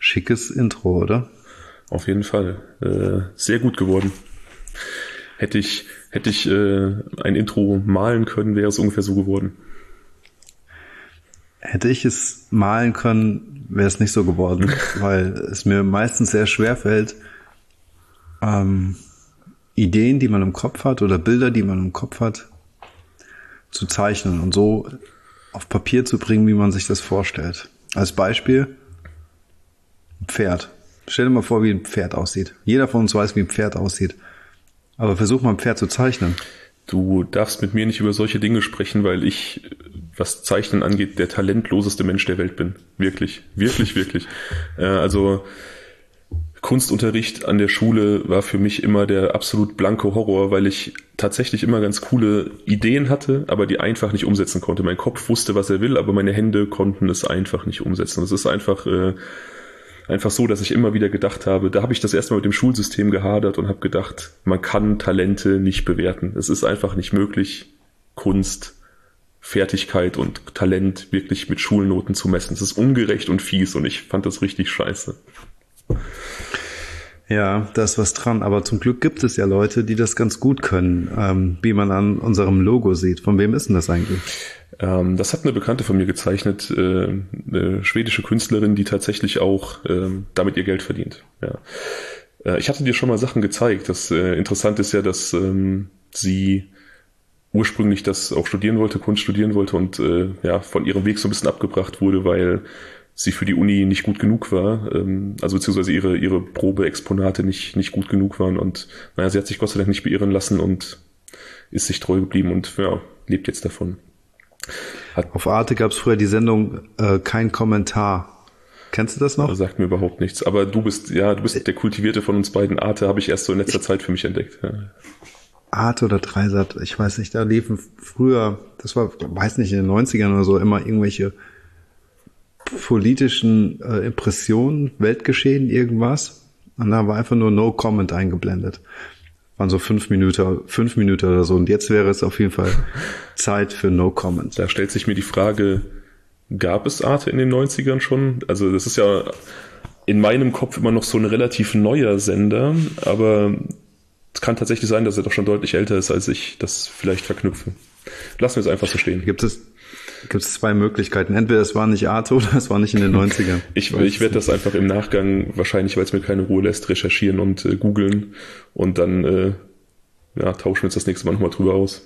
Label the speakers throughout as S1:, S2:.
S1: Schickes Intro, oder?
S2: Auf jeden Fall. Sehr gut geworden. Hätte ich ein Intro malen können, wäre es ungefähr so geworden.
S1: Hätte ich es malen können, wäre es nicht so geworden, weil es mir meistens sehr schwer fällt, Ideen, die man im Kopf hat oder Bilder, die man im Kopf hat, zu zeichnen und so auf Papier zu bringen, wie man sich das vorstellt. Als Beispiel ein Pferd. Stell dir mal vor, wie ein Pferd aussieht. Jeder von uns weiß, wie ein Pferd aussieht. Aber versuch mal ein Pferd zu zeichnen.
S2: Du darfst mit mir nicht über solche Dinge sprechen, weil ich, was Zeichnen angeht, der talentloseste Mensch der Welt bin. Wirklich, wirklich, wirklich. Also Kunstunterricht an der Schule war für mich immer der absolut blanke Horror, weil ich tatsächlich immer ganz coole Ideen hatte, aber die einfach nicht umsetzen konnte. Mein Kopf wusste, was er will, aber meine Hände konnten es einfach nicht umsetzen. Das ist einfach so, dass ich immer wieder gedacht habe, da habe ich das erste Mal mit dem Schulsystem gehadert und habe gedacht, man kann Talente nicht bewerten. Es ist einfach nicht möglich, Kunst, Fertigkeit und Talent wirklich mit Schulnoten zu messen. Es ist ungerecht und fies und ich fand das richtig scheiße.
S1: Ja, da ist was dran, aber zum Glück gibt es ja Leute, die das ganz gut können, wie man an unserem Logo sieht. Von wem ist denn das eigentlich?
S2: Das hat eine Bekannte von mir gezeichnet, eine schwedische Künstlerin, die tatsächlich auch damit ihr Geld verdient. Ja. Ich hatte dir schon mal Sachen gezeigt. Das Interessante ist ja, dass sie ursprünglich das auch studieren wollte, Kunst studieren wollte und von ihrem Weg so ein bisschen abgebracht wurde, weil sie für die Uni nicht gut genug war, also beziehungsweise ihre Probeexponate nicht gut genug waren und sie hat sich Gott sei Dank nicht beirren lassen und ist sich treu geblieben und lebt jetzt davon.
S1: Auf Arte gab es früher die Sendung Kein Kommentar. Kennst du das noch?
S2: Das sagt mir überhaupt nichts. Aber du bist der Kultivierte von uns beiden. Arte habe ich erst so in letzter Zeit für mich entdeckt. Ja.
S1: Arte oder Dreisat, ich weiß nicht, da liefen früher, das war, weiß nicht, in den 90ern oder so, immer irgendwelche politischen Impressionen, Weltgeschehen, irgendwas. Und da war einfach nur No Comment eingeblendet. Waren so 5 Minuten oder so. Und jetzt wäre es auf jeden Fall Zeit für No Comment.
S2: Da stellt sich mir die Frage, gab es Arte in den 90ern schon? Also das ist ja in meinem Kopf immer noch so ein relativ neuer Sender, aber es kann tatsächlich sein, dass er doch schon deutlich älter ist, als ich das vielleicht verknüpfe. Lassen wir es einfach so stehen.
S1: Gibt es 2 Möglichkeiten. Entweder es war nicht Arte oder es war nicht in den 90ern.
S2: Ich werde das einfach im Nachgang, wahrscheinlich, weil es mir keine Ruhe lässt, recherchieren und googeln und dann tauschen wir uns das nächste Mal nochmal drüber aus.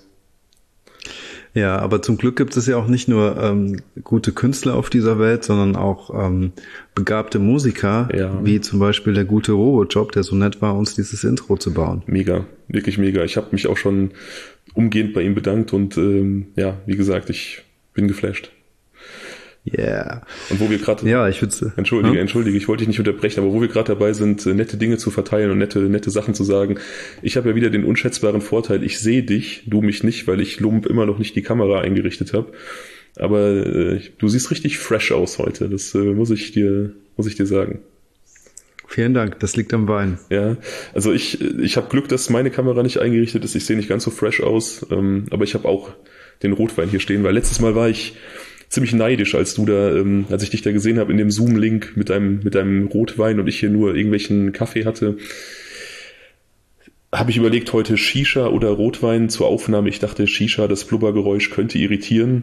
S1: Ja, aber zum Glück gibt es ja auch nicht nur gute Künstler auf dieser Welt, sondern auch begabte Musiker, wie zum Beispiel der gute Robojob, der so nett war, uns dieses Intro zu bauen.
S2: Mega, wirklich mega. Ich habe mich auch schon umgehend bei ihm bedankt und wie gesagt, ich bin geflasht.
S1: Yeah.
S2: Und wo wir gerade...
S1: Ja, ich würde...
S2: Entschuldige, ich wollte dich nicht unterbrechen, aber wo wir gerade dabei sind, nette Dinge zu verteilen und nette Sachen zu sagen. Ich habe ja wieder den unschätzbaren Vorteil, ich sehe dich, du mich nicht, weil ich Lump immer noch nicht die Kamera eingerichtet habe. Aber du siehst richtig fresh aus heute, das muss ich dir sagen.
S1: Vielen Dank, das liegt am Wein.
S2: Ja, also ich habe Glück, dass meine Kamera nicht eingerichtet ist. Ich sehe nicht ganz so fresh aus, aber ich habe auch den Rotwein hier stehen, weil letztes Mal war ich ziemlich neidisch, als du da, als ich dich da gesehen habe in dem Zoom-Link mit deinem Rotwein und ich hier nur irgendwelchen Kaffee hatte. Habe ich überlegt, heute Shisha oder Rotwein zur Aufnahme. Ich dachte, Shisha, das Blubbergeräusch könnte irritieren.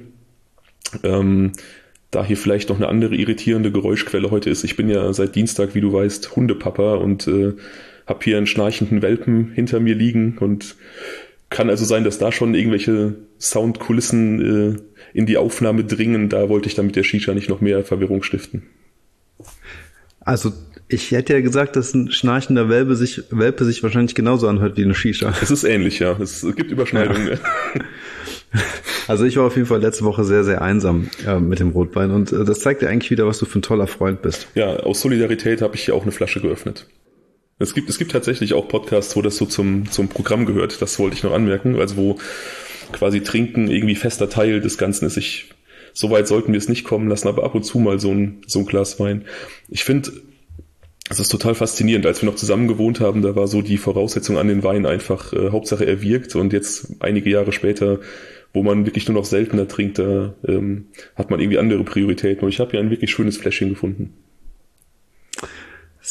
S2: Da hier vielleicht noch eine andere irritierende Geräuschquelle heute ist. Ich bin ja seit Dienstag, wie du weißt, Hundepapa und habe hier einen schnarchenden Welpen hinter mir liegen und kann also sein, dass da schon irgendwelche Soundkulissen in die Aufnahme dringen. Da wollte ich dann mit der Shisha nicht noch mehr Verwirrung stiften.
S1: Also ich hätte ja gesagt, dass ein schnarchender Welpe sich wahrscheinlich genauso anhört wie eine Shisha.
S2: Es ist ähnlich, ja. Es gibt Überschneidungen. Ja.
S1: Also ich war auf jeden Fall letzte Woche sehr, sehr einsam mit dem Rotwein und das zeigt ja eigentlich wieder, was du für ein toller Freund bist.
S2: Ja, aus Solidarität habe ich hier auch eine Flasche geöffnet. Es gibt tatsächlich auch Podcasts, wo das so zum Programm gehört. Das wollte ich noch anmerken. Also wo quasi Trinken irgendwie fester Teil des Ganzen ist. So weit sollten wir es nicht kommen lassen, aber ab und zu mal so ein Glas Wein. Ich finde, es ist total faszinierend. Als wir noch zusammen gewohnt haben, da war so die Voraussetzung an den Wein einfach Hauptsache er wirkt. Und jetzt einige Jahre später, wo man wirklich nur noch seltener trinkt, da hat man irgendwie andere Prioritäten. Und ich habe hier ein wirklich schönes Fläschchen gefunden.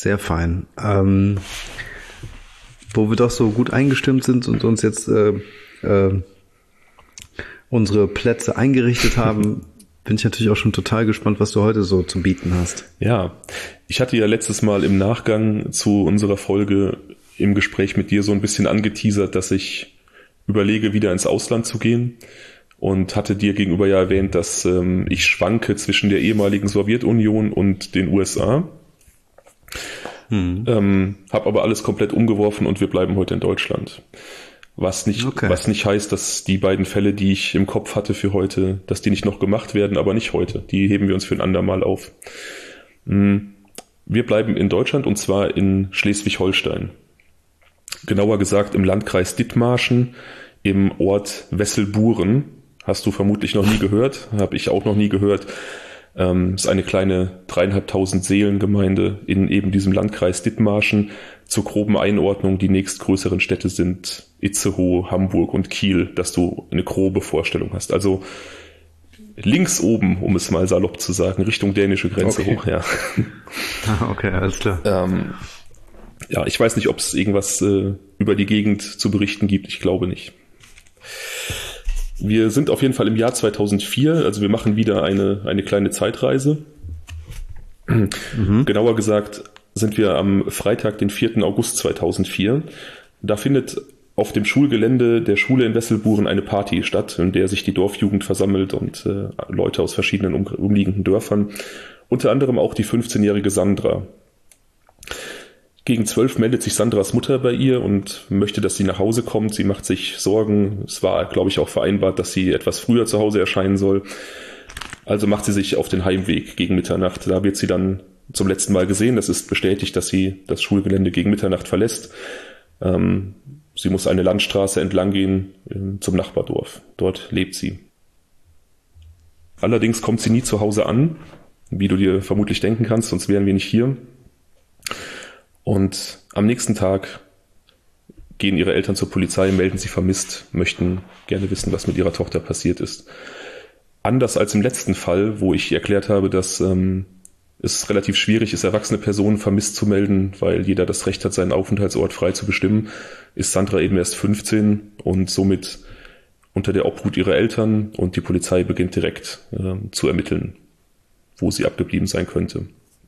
S1: Sehr fein. Wo wir doch so gut eingestimmt sind und uns jetzt unsere Plätze eingerichtet haben, bin ich natürlich auch schon total gespannt, was du heute so zu bieten hast.
S2: Ja, ich hatte ja letztes Mal im Nachgang zu unserer Folge im Gespräch mit dir so ein bisschen angeteasert, dass ich überlege, wieder ins Ausland zu gehen und hatte dir gegenüber ja erwähnt, dass ich schwanke zwischen der ehemaligen Sowjetunion und den USA. Habe aber alles komplett umgeworfen und wir bleiben heute in Deutschland. Was nicht heißt, dass die beiden Fälle, die ich im Kopf hatte für heute, dass die nicht noch gemacht werden, aber nicht heute. Die heben wir uns für ein andermal auf. Wir bleiben in Deutschland und zwar in Schleswig-Holstein. Genauer gesagt im Landkreis Dithmarschen, im Ort Wesselburen. Hast du vermutlich noch nie gehört, habe ich auch noch nie gehört. Ist eine kleine 3.500 Seelengemeinde in eben diesem Landkreis Dithmarschen. Zur groben Einordnung, die nächstgrößeren Städte sind Itzehoe, Hamburg und Kiel, dass du eine grobe Vorstellung hast. Also links oben, um es mal salopp zu sagen, Richtung dänische Grenze hoch. Ja.
S1: Okay, alles klar.
S2: Ja, ich weiß nicht, ob es irgendwas über die Gegend zu berichten gibt. Ich glaube nicht. Wir sind auf jeden Fall im Jahr 2004, also wir machen wieder eine kleine Zeitreise. Genauer gesagt sind wir am Freitag, den 4. August 2004. Da findet auf dem Schulgelände der Schule in Wesselburen eine Party statt, in der sich die Dorfjugend versammelt und Leute aus verschiedenen umliegenden Dörfern, unter anderem auch die 15-jährige Sandra. Gegen 12 meldet sich Sandras Mutter bei ihr und möchte, dass sie nach Hause kommt. Sie macht sich Sorgen. Es war, glaube ich, auch vereinbart, dass sie etwas früher zu Hause erscheinen soll. Also macht sie sich auf den Heimweg gegen Mitternacht. Da wird sie dann zum letzten Mal gesehen. Das ist bestätigt, dass sie das Schulgelände gegen Mitternacht verlässt. Sie muss eine Landstraße entlang gehen zum Nachbardorf. Dort lebt sie. Allerdings kommt sie nie zu Hause an, wie du dir vermutlich denken kannst, sonst wären wir nicht hier. Und am nächsten Tag gehen ihre Eltern zur Polizei, melden sie vermisst, möchten gerne wissen, was mit ihrer Tochter passiert ist. Anders als im letzten Fall, wo ich erklärt habe, dass es relativ schwierig ist, erwachsene Personen vermisst zu melden, weil jeder das Recht hat, seinen Aufenthaltsort frei zu bestimmen, ist Sandra eben erst 15 und somit unter der Obhut ihrer Eltern, und die Polizei beginnt direkt zu ermitteln, wo sie abgeblieben sein könnte.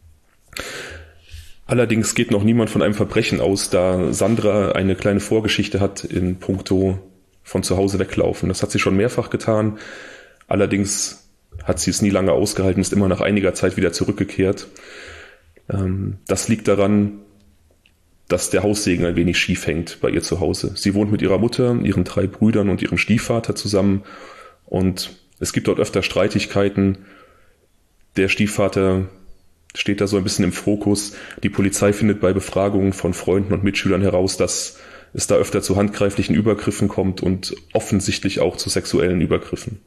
S2: Allerdings geht noch niemand von einem Verbrechen aus, da Sandra eine kleine Vorgeschichte hat in puncto von zu Hause weglaufen. Das hat sie schon mehrfach getan. Allerdings hat sie es nie lange ausgehalten, ist immer nach einiger Zeit wieder zurückgekehrt. Das liegt daran, dass der Haussegen ein wenig schief hängt bei ihr zu Hause. Sie wohnt mit ihrer Mutter, ihren 3 Brüdern und ihrem Stiefvater zusammen und es gibt dort öfter Streitigkeiten. Der Stiefvater steht da so ein bisschen im Fokus. Die Polizei findet bei Befragungen von Freunden und Mitschülern heraus, dass es da öfter zu handgreiflichen Übergriffen kommt und offensichtlich auch zu sexuellen Übergriffen.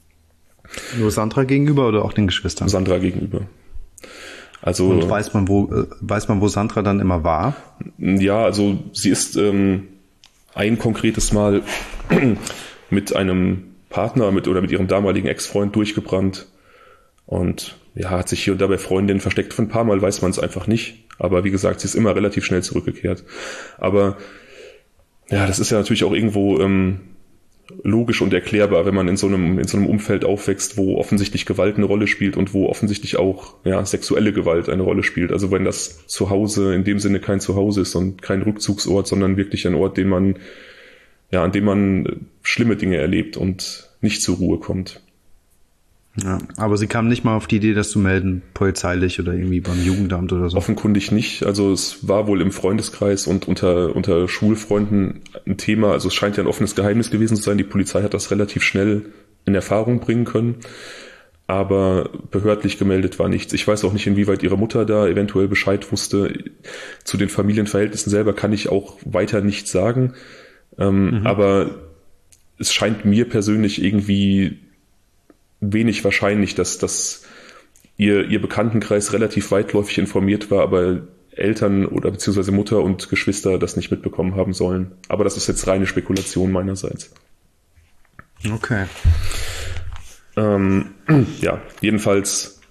S1: Nur Sandra gegenüber oder auch den Geschwistern?
S2: Sandra gegenüber. Also,
S1: und weiß man, wo Sandra dann immer war?
S2: Ja, also sie ist ein konkretes Mal mit einem Partner mit ihrem damaligen Ex-Freund durchgebrannt und ja, hat sich hier und da bei Freundinnen versteckt. Von ein paar Mal weiß man es einfach nicht. Aber wie gesagt, sie ist immer relativ schnell zurückgekehrt. Aber ja, das ist ja natürlich auch irgendwo logisch und erklärbar, wenn man in so einem Umfeld aufwächst, wo offensichtlich Gewalt eine Rolle spielt und wo offensichtlich auch sexuelle Gewalt eine Rolle spielt. Also wenn das Zuhause in dem Sinne kein Zuhause ist und kein Rückzugsort, sondern wirklich ein Ort, an dem man schlimme Dinge erlebt und nicht zur Ruhe kommt.
S1: Ja, aber sie kam nicht mal auf die Idee, das zu melden, polizeilich oder irgendwie beim Jugendamt oder so?
S2: Offenkundig nicht. Also es war wohl im Freundeskreis und unter Schulfreunden ein Thema. Also es scheint ja ein offenes Geheimnis gewesen zu sein. Die Polizei hat das relativ schnell in Erfahrung bringen können. Aber behördlich gemeldet war nichts. Ich weiß auch nicht, inwieweit ihre Mutter da eventuell Bescheid wusste. Zu den Familienverhältnissen selber kann ich auch weiter nichts sagen. Aber es scheint mir persönlich irgendwie wenig wahrscheinlich, dass ihr Bekanntenkreis relativ weitläufig informiert war, aber Eltern oder beziehungsweise Mutter und Geschwister das nicht mitbekommen haben sollen. Aber das ist jetzt reine Spekulation meinerseits.
S1: Okay.
S2: Ja, jedenfalls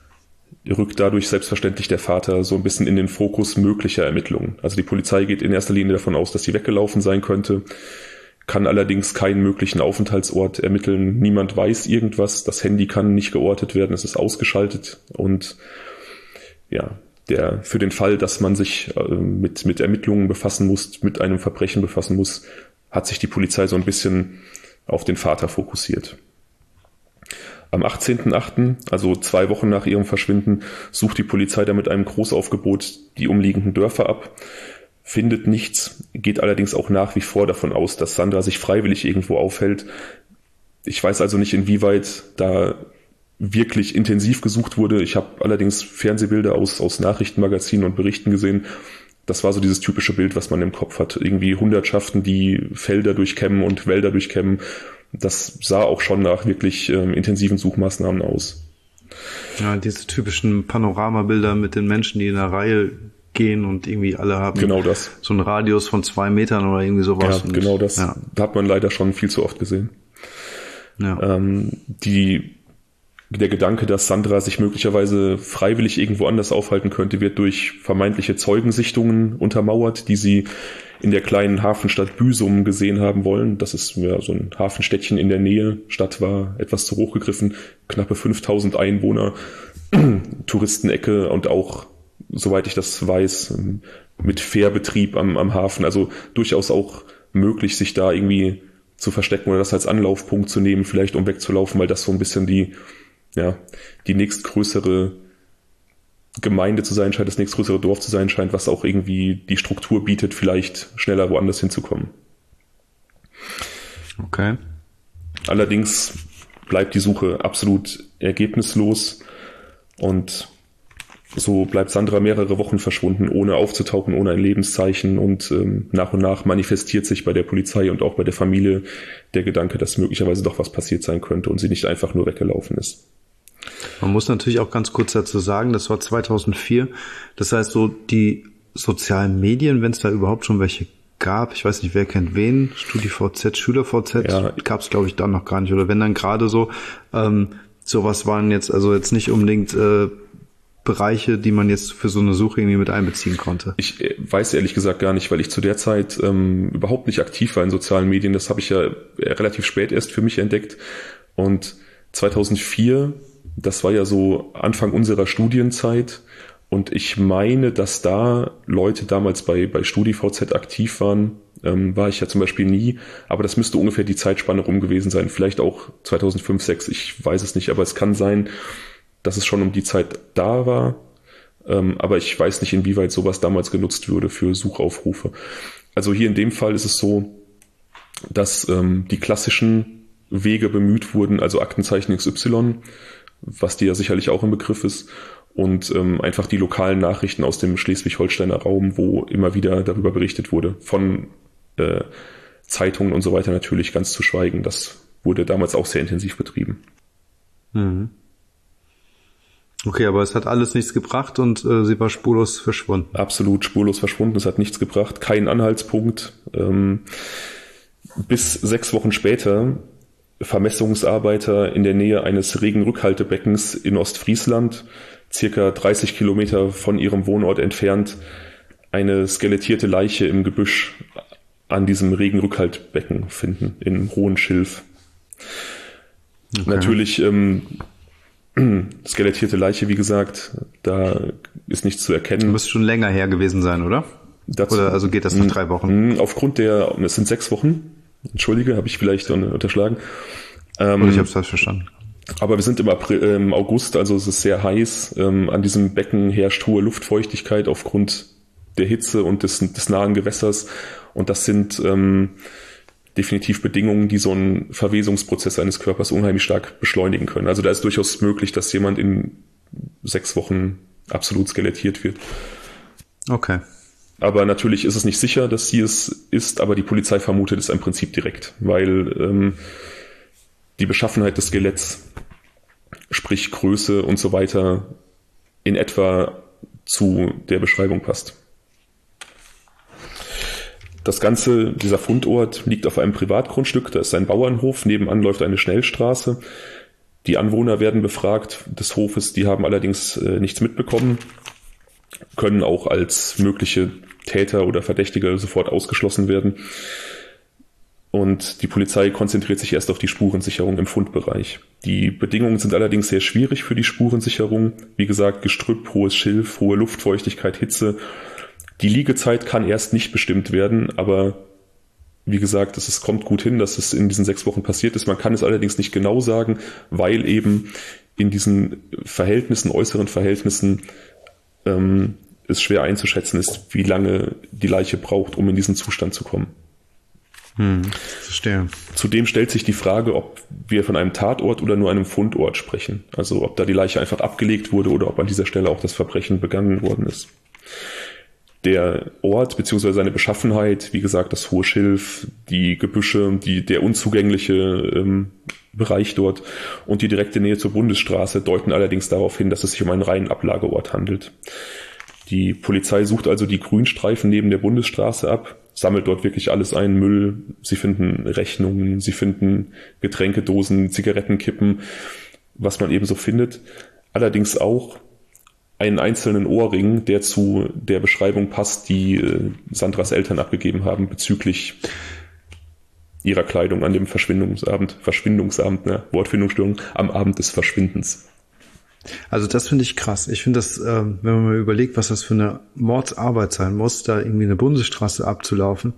S2: rückt dadurch selbstverständlich der Vater so ein bisschen in den Fokus möglicher Ermittlungen. Also die Polizei geht in erster Linie davon aus, dass sie weggelaufen sein könnte, kann allerdings keinen möglichen Aufenthaltsort ermitteln. Niemand weiß irgendwas, das Handy kann nicht geortet werden, es ist ausgeschaltet und ja, für den Fall, dass man sich mit Ermittlungen befassen muss, mit einem Verbrechen befassen muss, hat sich die Polizei so ein bisschen auf den Vater fokussiert. Am 18.08., also 2 Wochen nach ihrem Verschwinden, sucht die Polizei dann mit einem Großaufgebot die umliegenden Dörfer ab, findet nichts, geht allerdings auch nach wie vor davon aus, dass Sandra sich freiwillig irgendwo aufhält. Ich weiß also nicht, inwieweit da wirklich intensiv gesucht wurde. Ich habe allerdings Fernsehbilder aus Nachrichtenmagazinen und Berichten gesehen. Das war so dieses typische Bild, was man im Kopf hat. Irgendwie Hundertschaften, die Felder durchkämmen und Wälder durchkämmen. Das sah auch schon nach wirklich intensiven Suchmaßnahmen aus.
S1: Ja, diese typischen Panoramabilder mit den Menschen, die in einer Reihe gehen und irgendwie alle haben
S2: genau das.
S1: So einen Radius von 2 Metern oder irgendwie sowas.
S2: Ja, genau das. Ja. Da hat man leider schon viel zu oft gesehen. Ja. Der Gedanke, dass Sandra sich möglicherweise freiwillig irgendwo anders aufhalten könnte, wird durch vermeintliche Zeugensichtungen untermauert, die sie in der kleinen Hafenstadt Büsum gesehen haben wollen. Das ist ja so ein Hafenstädtchen in der Nähe. Stadt war etwas zu hoch gegriffen, knappe 5000 Einwohner, Touristenecke und auch, soweit ich das weiß, mit Fährbetrieb am Hafen. Also durchaus auch möglich, sich da irgendwie zu verstecken oder das als Anlaufpunkt zu nehmen, vielleicht um wegzulaufen, weil das so ein bisschen die nächstgrößere Gemeinde zu sein scheint, das nächstgrößere Dorf zu sein scheint, was auch irgendwie die Struktur bietet, vielleicht schneller woanders hinzukommen.
S1: Okay.
S2: Allerdings bleibt die Suche absolut ergebnislos und so bleibt Sandra mehrere Wochen verschwunden, ohne aufzutauchen, ohne ein Lebenszeichen und nach und nach manifestiert sich bei der Polizei und auch bei der Familie der Gedanke, dass möglicherweise doch was passiert sein könnte und sie nicht einfach nur weggelaufen ist.
S1: Man muss natürlich auch ganz kurz dazu sagen, das war 2004. Das heißt, so die sozialen Medien, wenn es da überhaupt schon welche gab, ich weiß nicht, wer kennt wen, StudiVZ, SchülerVZ, ja, gab es, glaube ich, dann noch gar nicht. Oder wenn dann gerade so, sowas waren jetzt nicht unbedingt Bereiche, die man jetzt für so eine Suche irgendwie mit einbeziehen konnte.
S2: Ich weiß ehrlich gesagt gar nicht, weil ich zu der Zeit überhaupt nicht aktiv war in sozialen Medien. Das habe ich ja relativ spät erst für mich entdeckt. Und 2004, das war ja so Anfang unserer Studienzeit. Und ich meine, dass da Leute damals bei StudiVZ aktiv waren. War ich ja zum Beispiel nie. Aber das müsste ungefähr die Zeitspanne rum gewesen sein. Vielleicht auch 2005, 2006, ich weiß es nicht. Aber es kann sein, dass es schon um die Zeit da war, aber ich weiß nicht, inwieweit sowas damals genutzt würde für Suchaufrufe. Also hier in dem Fall ist es so, dass die klassischen Wege bemüht wurden, also Aktenzeichen XY, was dir ja sicherlich auch im Begriff ist, und einfach die lokalen Nachrichten aus dem Schleswig-Holsteiner Raum, wo immer wieder darüber berichtet wurde, von Zeitungen und so weiter natürlich ganz zu schweigen. Das wurde damals auch sehr intensiv betrieben.
S1: Mhm. Okay, aber es hat alles nichts gebracht und sie war spurlos verschwunden.
S2: Absolut spurlos verschwunden, es hat nichts gebracht, kein Anhaltspunkt. Bis 6 Wochen später Vermessungsarbeiter in der Nähe eines Regenrückhaltebeckens in Ostfriesland, circa 30 Kilometer von ihrem Wohnort entfernt, eine skelettierte Leiche im Gebüsch an diesem Regenrückhaltebecken finden, in Hohenschilf. Okay. Natürlich skelettierte Leiche, wie gesagt, da ist nichts zu erkennen.
S1: Müsste schon länger her gewesen sein, oder? Oder also geht das nach 3 Wochen?
S2: Aufgrund es sind 6 Wochen. Entschuldige, habe ich vielleicht unterschlagen.
S1: Oder ich habe es falsch verstanden.
S2: Aber wir sind im August, also es ist sehr heiß. An diesem Becken herrscht hohe Luftfeuchtigkeit aufgrund der Hitze und des nahen Gewässers. Und das sind definitiv Bedingungen, die so einen Verwesungsprozess eines Körpers unheimlich stark beschleunigen können. Also da ist durchaus möglich, dass jemand in 6 Wochen absolut skelettiert wird.
S1: Okay.
S2: Aber natürlich ist es nicht sicher, dass sie es ist, aber die Polizei vermutet es im Prinzip direkt, weil die Beschaffenheit des Skeletts, sprich Größe und so weiter, in etwa zu der Beschreibung passt. Dieser Fundort liegt auf einem Privatgrundstück, da ist ein Bauernhof, nebenan läuft eine Schnellstraße. Die Anwohner werden befragt des Hofes, die haben allerdings nichts mitbekommen, können auch als mögliche Täter oder Verdächtige sofort ausgeschlossen werden. Und die Polizei konzentriert sich erst auf die Spurensicherung im Fundbereich. Die Bedingungen sind allerdings sehr schwierig für die Spurensicherung. Wie gesagt, Gestrüpp, hohes Schilf, hohe Luftfeuchtigkeit, Hitze. Die Liegezeit kann erst nicht bestimmt werden, aber wie gesagt, es kommt gut hin, dass es in diesen 6 Wochen passiert ist. Man kann es allerdings nicht genau sagen, weil eben in diesen Verhältnissen, äußeren Verhältnissen, es schwer einzuschätzen ist, wie lange die Leiche braucht, um in diesen Zustand zu kommen.
S1: Verstehe.
S2: Zudem stellt sich die Frage, ob wir von einem Tatort oder nur einem Fundort sprechen. Also ob da die Leiche einfach abgelegt wurde oder ob an dieser Stelle auch das Verbrechen begangen worden ist. Der Ort bzw. seine Beschaffenheit, wie gesagt, das hohe Schilf, die Gebüsche, der unzugängliche Bereich dort und die direkte Nähe zur Bundesstraße deuten allerdings darauf hin, dass es sich um einen reinen Ablageort handelt. Die Polizei sucht also die Grünstreifen neben der Bundesstraße ab, sammelt dort wirklich alles ein, Müll, sie finden Rechnungen, sie finden Getränkedosen, Zigarettenkippen, was man eben so findet. Allerdings auch einen einzelnen Ohrring, der zu der Beschreibung passt, die Sandras Eltern abgegeben haben bezüglich ihrer Kleidung an dem Verschwindungsabend, Wortfindungsstörung, am Abend des Verschwindens.
S1: Also das finde ich krass. Ich finde das, wenn man mal überlegt, was das für eine Mordsarbeit sein muss, da irgendwie eine Bundesstraße abzulaufen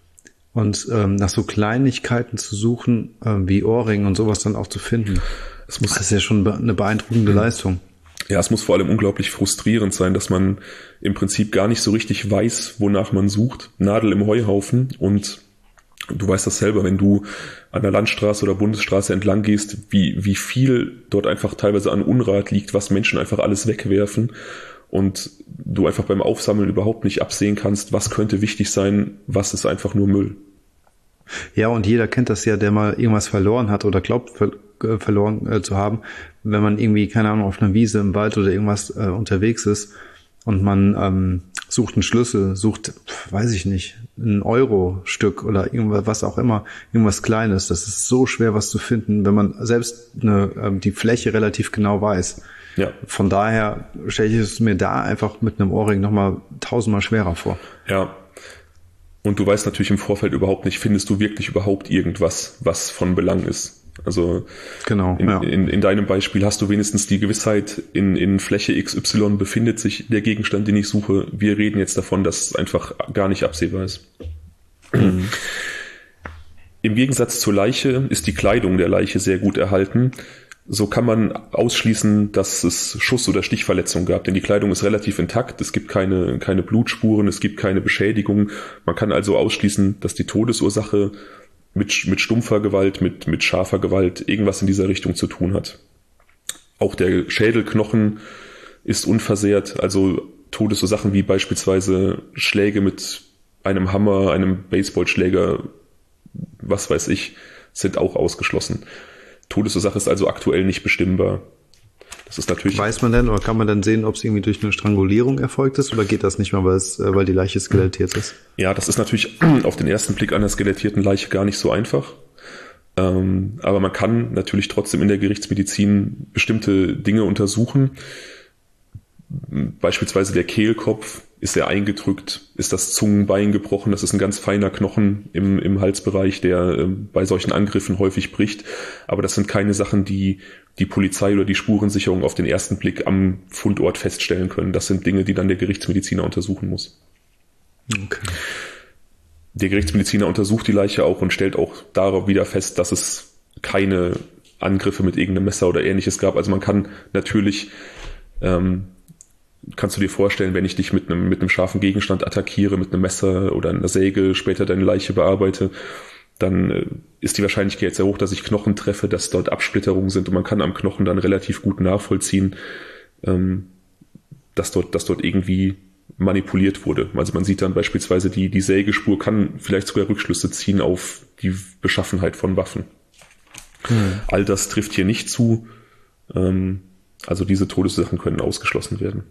S1: und nach so Kleinigkeiten zu suchen, wie Ohrringe und sowas dann auch zu finden. Das ist ja schon eine beeindruckende Leistung.
S2: Ja, es muss vor allem unglaublich frustrierend sein, dass man im Prinzip gar nicht so richtig weiß, wonach man sucht. Nadel im Heuhaufen, und du weißt das selber, wenn du an der Landstraße oder Bundesstraße entlang gehst, wie viel dort einfach teilweise an Unrat liegt, was Menschen einfach alles wegwerfen, und du einfach beim Aufsammeln überhaupt nicht absehen kannst, was könnte wichtig sein, was ist einfach nur Müll.
S1: Ja, und jeder kennt das ja, der mal irgendwas verloren hat oder glaubt verloren zu haben, wenn man irgendwie, keine Ahnung, auf einer Wiese im Wald oder irgendwas unterwegs ist und man sucht einen Schlüssel, sucht, weiß ich nicht, ein Euro-Stück oder irgendwas, was auch immer, irgendwas Kleines. Das ist so schwer, was zu finden, wenn man selbst die Fläche relativ genau weiß. Ja. Von daher stelle ich es mir da einfach mit einem Ohrring nochmal 1000-mal schwerer vor.
S2: Ja. Und du weißt natürlich im Vorfeld überhaupt nicht, findest du wirklich überhaupt irgendwas, was von Belang ist. Also genau, in deinem Beispiel hast du wenigstens die Gewissheit, in Fläche XY befindet sich der Gegenstand, den ich suche. Wir reden jetzt davon, dass es einfach gar nicht absehbar ist. Mhm. Im Gegensatz zur Leiche ist die Kleidung der Leiche sehr gut erhalten. So kann man ausschließen, dass es Schuss- oder Stichverletzungen gab, denn die Kleidung ist relativ intakt, es gibt keine Blutspuren, es gibt keine Beschädigungen. Man kann also ausschließen, dass die Todesursache mit stumpfer Gewalt, mit scharfer Gewalt irgendwas in dieser Richtung zu tun hat. Auch der Schädelknochen ist unversehrt, also Todesursachen wie beispielsweise Schläge mit einem Hammer, einem Baseballschläger, was weiß ich, sind auch ausgeschlossen. Todesursache ist also aktuell nicht bestimmbar. Das ist natürlich.
S1: Weiß man denn oder kann man dann sehen, ob es irgendwie durch eine Strangulierung erfolgt ist, oder geht das nicht mehr, weil die Leiche skelettiert ist?
S2: Ja, das ist natürlich auf den ersten Blick einer skelettierten Leiche gar nicht so einfach. Aber man kann natürlich trotzdem in der Gerichtsmedizin bestimmte Dinge untersuchen. Beispielsweise der Kehlkopf, ist er eingedrückt, ist das Zungenbein gebrochen, das ist ein ganz feiner Knochen im Halsbereich, der bei solchen Angriffen häufig bricht. Aber das sind keine Sachen, die die Polizei oder die Spurensicherung auf den ersten Blick am Fundort feststellen können. Das sind Dinge, die dann der Gerichtsmediziner untersuchen muss. Okay. Der Gerichtsmediziner untersucht die Leiche auch und stellt auch darauf wieder fest, dass es keine Angriffe mit irgendeinem Messer oder Ähnliches gab. Also man kann natürlich, kannst du dir vorstellen, wenn ich dich mit einem scharfen Gegenstand attackiere, mit einem Messer oder einer Säge, später deine Leiche bearbeite, dann ist die Wahrscheinlichkeit sehr hoch, dass ich Knochen treffe, dass dort Absplitterungen sind, und man kann am Knochen dann relativ gut nachvollziehen, dass dort irgendwie manipuliert wurde. Also man sieht dann beispielsweise die Sägespur, kann vielleicht sogar Rückschlüsse ziehen auf die Beschaffenheit von Waffen. All das trifft hier nicht zu. Also diese Todesursachen können ausgeschlossen werden.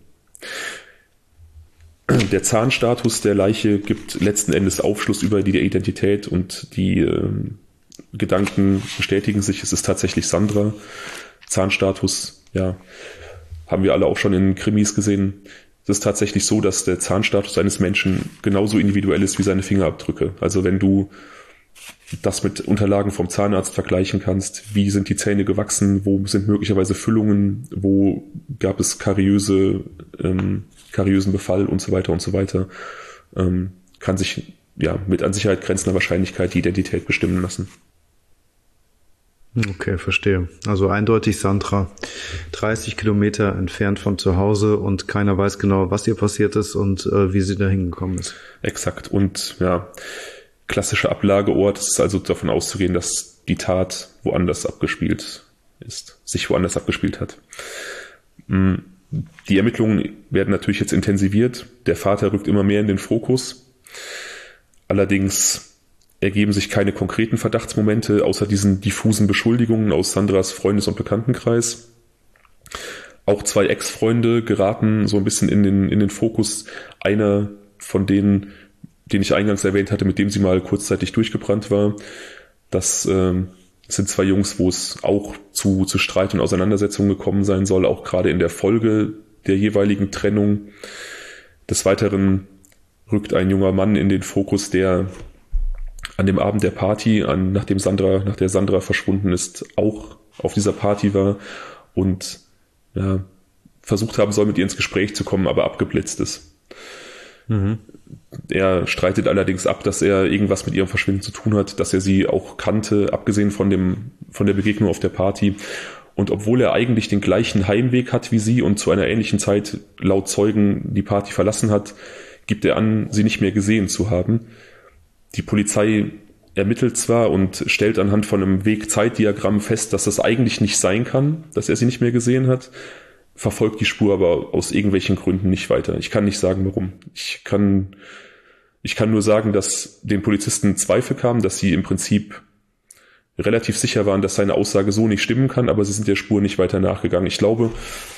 S2: Der Zahnstatus der Leiche gibt letzten Endes Aufschluss über die Identität, und die Gedanken bestätigen sich, es ist tatsächlich Sandra. Zahnstatus, ja, haben wir alle auch schon in Krimis gesehen. Es ist tatsächlich so, dass der Zahnstatus eines Menschen genauso individuell ist wie seine Fingerabdrücke. Also wenn du das mit Unterlagen vom Zahnarzt vergleichen kannst, wie sind die Zähne gewachsen, wo sind möglicherweise Füllungen, wo gab es kariösen Befall und so weiter, kann sich mit an Sicherheit grenzender Wahrscheinlichkeit die Identität bestimmen lassen.
S1: Okay, verstehe. Also eindeutig Sandra, 30 Kilometer entfernt von zu Hause und keiner weiß genau, was ihr passiert ist und wie sie da hingekommen ist.
S2: Exakt. Und klassischer Ablageort ist also davon auszugehen, dass die Tat sich woanders abgespielt hat. Die Ermittlungen werden natürlich jetzt intensiviert. Der Vater rückt immer mehr in den Fokus. Allerdings ergeben sich keine konkreten Verdachtsmomente, außer diesen diffusen Beschuldigungen aus Sandras Freundes- und Bekanntenkreis. Auch 2 Ex-Freunde geraten so ein bisschen in den Fokus. Einer von denen, den ich eingangs erwähnt hatte, mit dem sie mal kurzzeitig durchgebrannt war. Das sind 2 Jungs, wo es auch zu Streit und Auseinandersetzungen gekommen sein soll, auch gerade in der Folge der jeweiligen Trennung. Des Weiteren rückt ein junger Mann in den Fokus, der an dem Abend der Party, nach der Sandra verschwunden ist, auch auf dieser Party war und versucht haben soll, mit ihr ins Gespräch zu kommen, aber abgeblitzt ist. Mhm. Er streitet allerdings ab, dass er irgendwas mit ihrem Verschwinden zu tun hat, dass er sie auch kannte, abgesehen von der Begegnung auf der Party. Und obwohl er eigentlich den gleichen Heimweg hat wie sie und zu einer ähnlichen Zeit laut Zeugen die Party verlassen hat, gibt er an, sie nicht mehr gesehen zu haben. Die Polizei ermittelt zwar und stellt anhand von einem Weg-Zeit-Diagramm fest, dass das eigentlich nicht sein kann, dass er sie nicht mehr gesehen hat, verfolgt die Spur aber aus irgendwelchen Gründen nicht weiter. Ich kann nicht sagen, warum. Ich kann nur sagen, dass den Polizisten Zweifel kamen, dass sie im Prinzip relativ sicher waren, dass seine Aussage so nicht stimmen kann, aber sie sind der Spur nicht weiter nachgegangen. Ich glaube,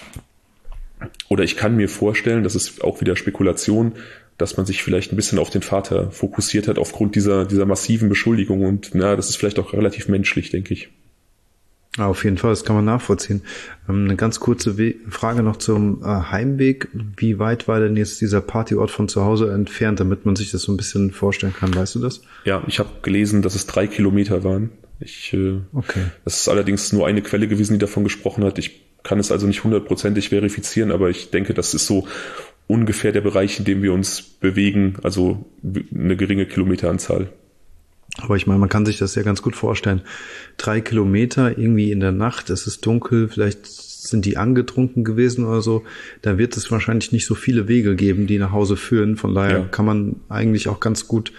S2: oder ich kann mir vorstellen, das ist auch wieder Spekulation, dass man sich vielleicht ein bisschen auf den Vater fokussiert hat aufgrund dieser massiven Beschuldigung und das ist vielleicht auch relativ menschlich, denke ich.
S1: Ja, auf jeden Fall, das kann man nachvollziehen. Eine ganz kurze Frage noch zum Heimweg. Wie weit war denn jetzt dieser Partyort von zu Hause entfernt, damit man sich das so ein bisschen vorstellen kann? Weißt du das?
S2: Ja, ich habe gelesen, dass es 3 Kilometer waren. Okay. Das ist allerdings nur eine Quelle gewesen, die davon gesprochen hat. Ich kann es also nicht 100%ig verifizieren, aber ich denke, das ist so ungefähr der Bereich, in dem wir uns bewegen, also eine geringe Kilometeranzahl.
S1: Aber ich meine, man kann sich das ja ganz gut vorstellen. 3 Kilometer irgendwie in der Nacht, es ist dunkel, vielleicht sind die angetrunken gewesen oder so. Da wird es wahrscheinlich nicht so viele Wege geben, die nach Hause führen. Von daher kann man eigentlich auch ganz gut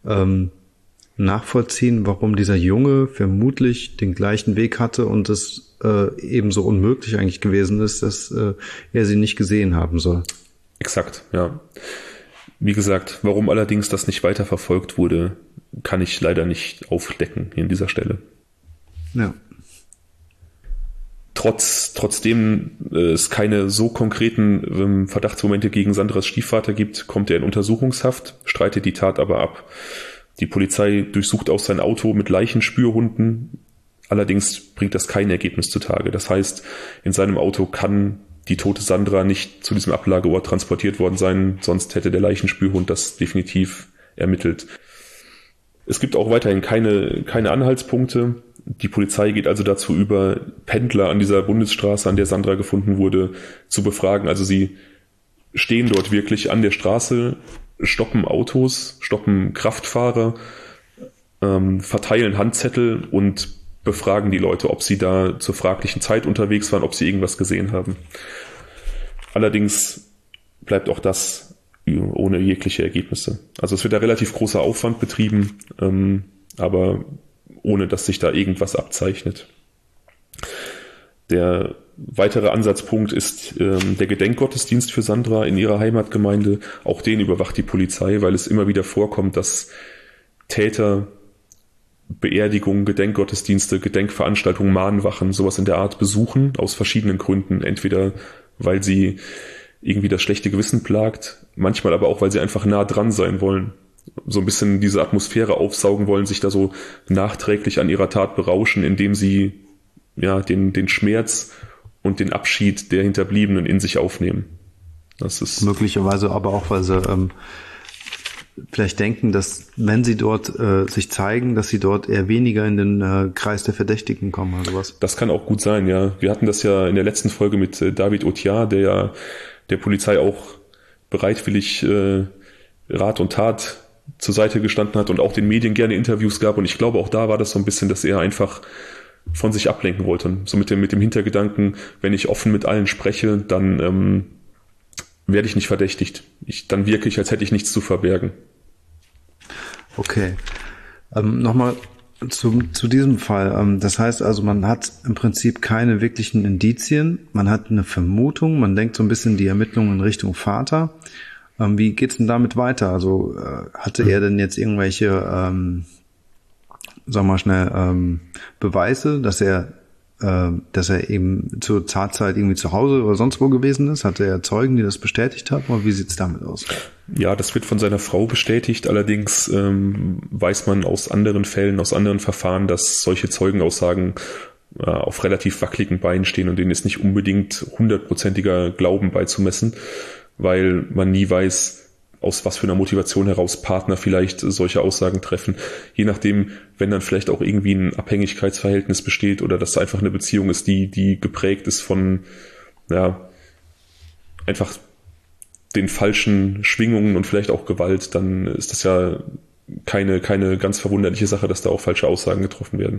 S1: nachvollziehen, warum dieser Junge vermutlich den gleichen Weg hatte und es ebenso unmöglich eigentlich gewesen ist, dass er sie nicht gesehen haben soll.
S2: Exakt, ja. Wie gesagt, warum allerdings das nicht weiter verfolgt wurde, kann ich leider nicht aufdecken hier an dieser Stelle.
S1: Ja.
S2: Trotzdem es keine so konkreten Verdachtsmomente gegen Sandras Stiefvater gibt, kommt er in Untersuchungshaft, streitet die Tat aber ab. Die Polizei durchsucht auch sein Auto mit Leichenspürhunden, allerdings bringt das kein Ergebnis zutage. Das heißt, in seinem Auto kann die tote Sandra nicht zu diesem Ablageort transportiert worden sein, sonst hätte der Leichenspürhund das definitiv ermittelt. Es gibt auch weiterhin keine Anhaltspunkte. Die Polizei geht also dazu über, Pendler an dieser Bundesstraße, an der Sandra gefunden wurde, zu befragen. Also sie stehen dort wirklich an der Straße, stoppen Autos, stoppen Kraftfahrer, verteilen Handzettel und befragen die Leute, ob sie da zur fraglichen Zeit unterwegs waren, ob sie irgendwas gesehen haben. Allerdings bleibt auch das ohne jegliche Ergebnisse. Also es wird da relativ großer Aufwand betrieben, aber ohne dass sich da irgendwas abzeichnet. Der weitere Ansatzpunkt ist der Gedenkgottesdienst für Sandra in ihrer Heimatgemeinde. Auch den überwacht die Polizei, weil es immer wieder vorkommt, dass Täter Beerdigungen, Gedenkgottesdienste, Gedenkveranstaltungen, Mahnwachen, sowas in der Art besuchen, aus verschiedenen Gründen. Entweder weil sie irgendwie das schlechte Gewissen plagt, manchmal aber auch, weil sie einfach nah dran sein wollen. So ein bisschen diese Atmosphäre aufsaugen wollen, sich da so nachträglich an ihrer Tat berauschen, indem sie den Schmerz und den Abschied der Hinterbliebenen in sich aufnehmen. Das ist
S1: möglicherweise aber auch, weil sie vielleicht denken, dass wenn sie dort sich zeigen, dass sie dort eher weniger in den Kreis der Verdächtigen kommen oder sowas.
S2: Das kann auch gut sein, ja. Wir hatten das ja in der letzten Folge mit David Otiar, der ja der Polizei auch bereitwillig Rat und Tat zur Seite gestanden hat und auch den Medien gerne Interviews gab. Und ich glaube, auch da war das so ein bisschen, dass er einfach von sich ablenken wollte. So mit dem Hintergedanken, wenn ich offen mit allen spreche, dann werde ich nicht verdächtigt. Dann wirke ich, als hätte ich nichts zu verbergen.
S1: Okay. Nochmal zu diesem Fall. Das heißt also, man hat im Prinzip keine wirklichen Indizien. Man hat eine Vermutung. Man denkt so ein bisschen die Ermittlungen in Richtung Vater. Wie geht's denn damit weiter? Also hatte er denn jetzt irgendwelche, sagen wir mal schnell, Beweise, dass er eben zur Tatzeit irgendwie zu Hause oder sonst wo gewesen ist? Hatte er Zeugen, die das bestätigt haben? Oder wie sieht's damit aus?
S2: Ja, das wird von seiner Frau bestätigt. Allerdings weiß man aus anderen Fällen, aus anderen Verfahren, dass solche Zeugenaussagen auf relativ wackeligen Beinen stehen und denen ist nicht unbedingt 100%iger Glauben beizumessen, weil man nie weiß, aus was für einer Motivation heraus Partner vielleicht solche Aussagen treffen. Je nachdem, wenn dann vielleicht auch irgendwie ein Abhängigkeitsverhältnis besteht oder dass einfach eine Beziehung ist, die geprägt ist von, einfach den falschen Schwingungen und vielleicht auch Gewalt, dann ist das ja keine ganz verwunderliche Sache, dass da auch falsche Aussagen getroffen werden.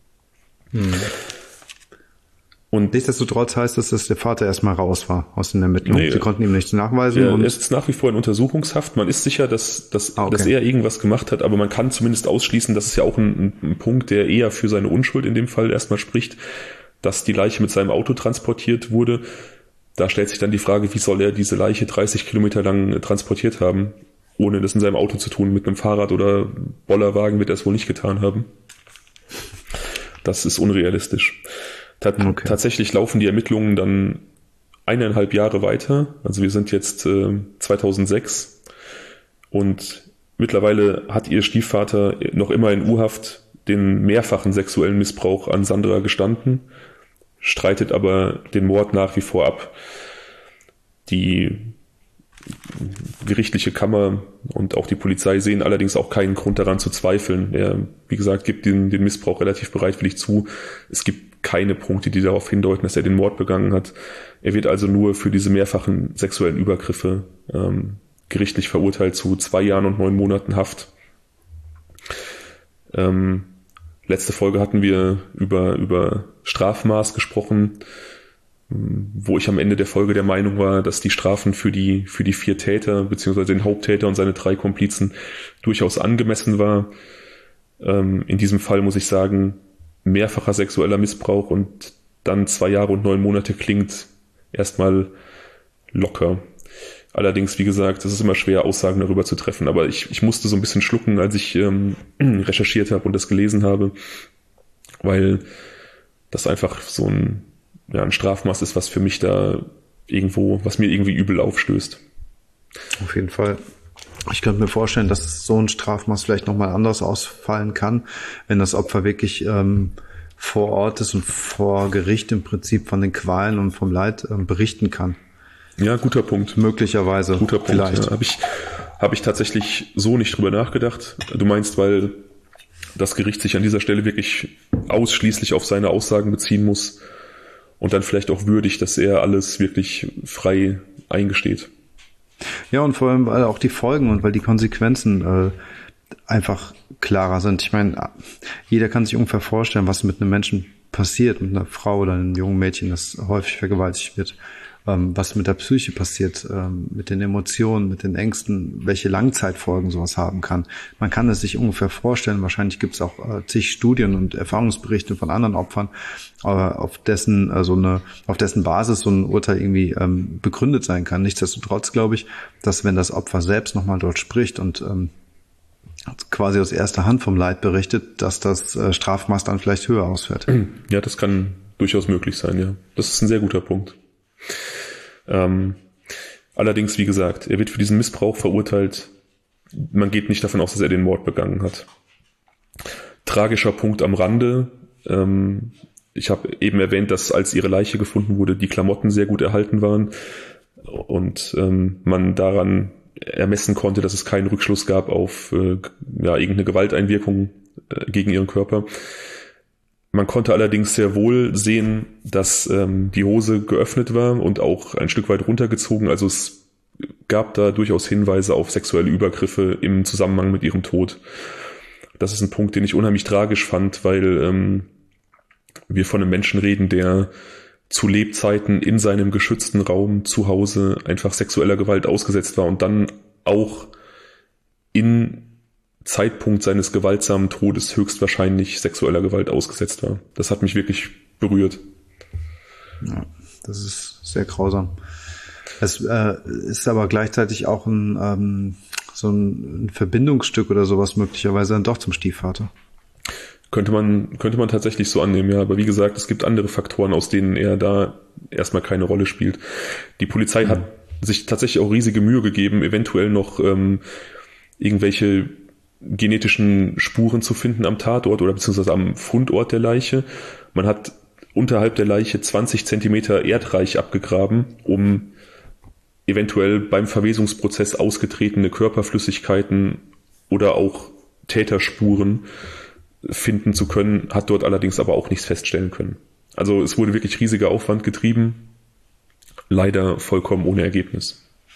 S1: Und nichtsdestotrotz heißt es, dass der Vater erstmal raus war aus den Ermittlungen. Sie konnten ihm nichts nachweisen.
S2: Er ist nach wie vor in Untersuchungshaft. Man ist sicher, dass er irgendwas gemacht hat, aber man kann zumindest ausschließen, das ist ja auch ein Punkt, der eher für seine Unschuld in dem Fall erstmal spricht, dass die Leiche mit seinem Auto transportiert wurde. Da stellt sich dann die Frage, wie soll er diese Leiche 30 Kilometer lang transportiert haben, ohne das in seinem Auto zu tun. Mit einem Fahrrad oder Bollerwagen wird er es wohl nicht getan haben. Das ist unrealistisch. Tatsächlich laufen die Ermittlungen dann 1,5 Jahre weiter. Also wir sind jetzt 2006 und mittlerweile hat ihr Stiefvater noch immer in U-Haft den mehrfachen sexuellen Missbrauch an Sandra gestanden, streitet aber den Mord nach wie vor ab. Die gerichtliche Kammer und auch die Polizei sehen allerdings auch keinen Grund daran zu zweifeln. Er, wie gesagt, gibt den Missbrauch relativ bereitwillig zu. Es gibt keine Punkte, die darauf hindeuten, dass er den Mord begangen hat. Er wird also nur für diese mehrfachen sexuellen Übergriffe gerichtlich verurteilt zu 2 Jahren und 9 Monaten Haft. Letzte Folge hatten wir über Strafmaß gesprochen, wo ich am Ende der Folge der Meinung war, dass die Strafen für die 4 Täter beziehungsweise den Haupttäter und seine 3 Komplizen durchaus angemessen war. In diesem Fall muss ich sagen, mehrfacher sexueller Missbrauch und dann 2 Jahre und 9 Monate klingt erstmal locker. Allerdings, wie gesagt, es ist immer schwer, Aussagen darüber zu treffen, aber ich musste so ein bisschen schlucken, als ich recherchiert habe und das gelesen habe, weil das einfach so ein Strafmaß ist, was mir irgendwie übel aufstößt.
S1: Auf jeden Fall. Ich könnte mir vorstellen, dass so ein Strafmaß vielleicht nochmal anders ausfallen kann, wenn das Opfer wirklich vor Ort ist und vor Gericht im Prinzip von den Qualen und vom Leid berichten kann.
S2: Ja, guter Punkt.
S1: Möglicherweise.
S2: Guter Punkt. Vielleicht. Ja, hab ich tatsächlich so nicht drüber nachgedacht. Du meinst, weil das Gericht sich an dieser Stelle wirklich ausschließlich auf seine Aussagen beziehen muss und dann vielleicht auch würdigt, dass er alles wirklich frei eingesteht.
S1: Ja, und vor allem, weil auch die Folgen und weil die Konsequenzen einfach klarer sind. Ich meine, jeder kann sich ungefähr vorstellen, was mit einem Menschen passiert, mit einer Frau oder einem jungen Mädchen, das häufig vergewaltigt wird. Was mit der Psyche passiert, mit den Emotionen, mit den Ängsten, welche Langzeitfolgen sowas haben kann. Man kann es sich ungefähr vorstellen. Wahrscheinlich gibt es auch zig Studien und Erfahrungsberichte von anderen Opfern, auf dessen Basis so ein Urteil irgendwie begründet sein kann. Nichtsdestotrotz glaube ich, dass wenn das Opfer selbst nochmal dort spricht und quasi aus erster Hand vom Leid berichtet, dass das Strafmaß dann vielleicht höher ausfällt.
S2: Ja, das kann durchaus möglich sein, ja. Das ist ein sehr guter Punkt. Allerdings, wie gesagt, er wird für diesen Missbrauch verurteilt. Man geht nicht davon aus, dass er den Mord begangen hat. Tragischer Punkt am Rande. ich habe eben erwähnt, dass als ihre Leiche gefunden wurde, die Klamotten sehr gut erhalten waren und man daran ermessen konnte, dass es keinen Rückschluss gab auf irgendeine Gewalteinwirkung gegen ihren Körper. Man konnte allerdings sehr wohl sehen, dass die Hose geöffnet war und auch ein Stück weit runtergezogen. Also es gab da durchaus Hinweise auf sexuelle Übergriffe im Zusammenhang mit ihrem Tod. Das ist ein Punkt, den ich unheimlich tragisch fand, weil wir von einem Menschen reden, der zu Lebzeiten in seinem geschützten Raum zu Hause einfach sexueller Gewalt ausgesetzt war und dann auch in Zeitpunkt seines gewaltsamen Todes höchstwahrscheinlich sexueller Gewalt ausgesetzt war. Das hat mich wirklich berührt.
S1: Ja, das ist sehr grausam. Es ist aber gleichzeitig auch so ein Verbindungsstück oder sowas möglicherweise dann doch zum Stiefvater.
S2: Könnte man tatsächlich so annehmen, ja. Aber wie gesagt, es gibt andere Faktoren, aus denen er da erstmal keine Rolle spielt. Die Polizei hat sich tatsächlich auch riesige Mühe gegeben, eventuell noch irgendwelche genetischen Spuren zu finden am Tatort oder beziehungsweise am Fundort der Leiche. Man hat unterhalb der Leiche 20 Zentimeter Erdreich abgegraben, um eventuell beim Verwesungsprozess ausgetretene Körperflüssigkeiten oder auch Täterspuren finden zu können, hat dort allerdings aber auch nichts feststellen können. Also es wurde wirklich riesiger Aufwand getrieben, leider vollkommen ohne Ergebnis.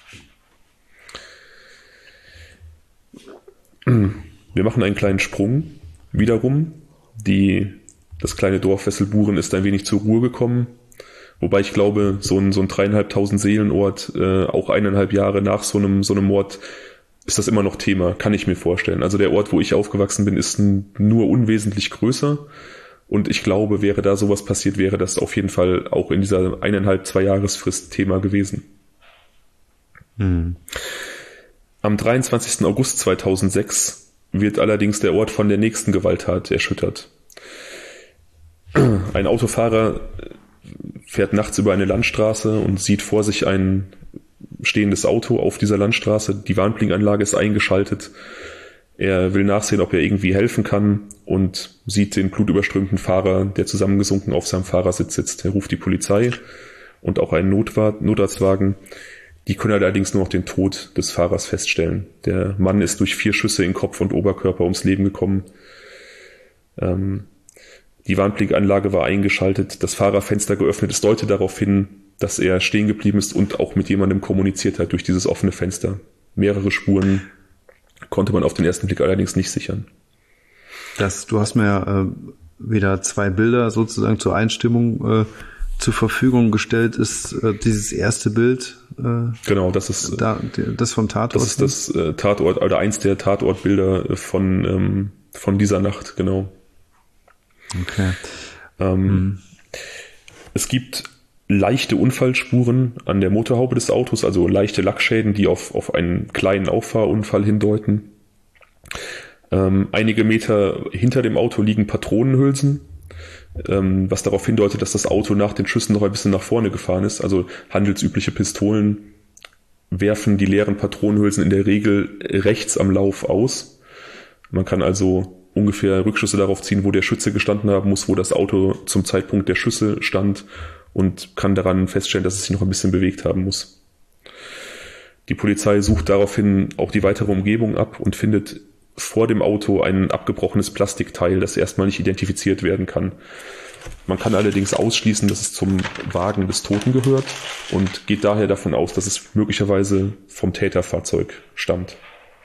S2: Wir machen einen kleinen Sprung wiederum. Das kleine Dorf Wesselburen ist ein wenig zur Ruhe gekommen, wobei ich glaube, so ein 3.500 Seelenort, auch 1,5 Jahre nach so einem Mord, ist das immer noch Thema, kann ich mir vorstellen. Also der Ort, wo ich aufgewachsen bin, ist nur unwesentlich größer und ich glaube, wäre da sowas passiert, wäre das auf jeden Fall auch in dieser 1,5-2 Jahresfrist Thema gewesen. Am 23. August 2006 wird allerdings der Ort von der nächsten Gewalttat erschüttert. Ein Autofahrer fährt nachts über eine Landstraße und sieht vor sich ein stehendes Auto auf dieser Landstraße. Die Warnblinkanlage ist eingeschaltet. Er will nachsehen, ob er irgendwie helfen kann und sieht den blutüberströmten Fahrer, der zusammengesunken auf seinem Fahrersitz sitzt. Er ruft die Polizei und auch einen Notarztwagen. Die können allerdings nur noch den Tod des Fahrers feststellen. Der Mann ist durch 4 Schüsse in Kopf und Oberkörper ums Leben gekommen. Die Warnblinkanlage war eingeschaltet, das Fahrerfenster geöffnet. Es deutet darauf hin, dass er stehen geblieben ist und auch mit jemandem kommuniziert hat durch dieses offene Fenster. Mehrere Spuren konnte man auf den ersten Blick allerdings nicht sichern.
S1: Du hast mir wieder 2 Bilder sozusagen zur Einstimmung zur Verfügung gestellt. Ist dieses erste Bild
S2: genau, das ist
S1: das vom Tatort?
S2: Das ist das Tatort oder eins der Tatortbilder von dieser Nacht, genau.
S1: Okay.
S2: Es gibt leichte Unfallspuren an der Motorhaube des Autos, also leichte Lackschäden, die auf einen kleinen Auffahrunfall hindeuten. Einige Meter hinter dem Auto liegen Patronenhülsen, was darauf hindeutet, dass das Auto nach den Schüssen noch ein bisschen nach vorne gefahren ist. Also handelsübliche Pistolen werfen die leeren Patronenhülsen in der Regel rechts am Lauf aus. Man kann also ungefähr Rückschlüsse darauf ziehen, wo der Schütze gestanden haben muss, wo das Auto zum Zeitpunkt der Schüsse stand und kann daran feststellen, dass es sich noch ein bisschen bewegt haben muss. Die Polizei sucht daraufhin auch die weitere Umgebung ab und findet vor dem Auto ein abgebrochenes Plastikteil, das erstmal nicht identifiziert werden kann. Man kann allerdings ausschließen, dass es zum Wagen des Toten gehört und geht daher davon aus, dass es möglicherweise vom Täterfahrzeug stammt.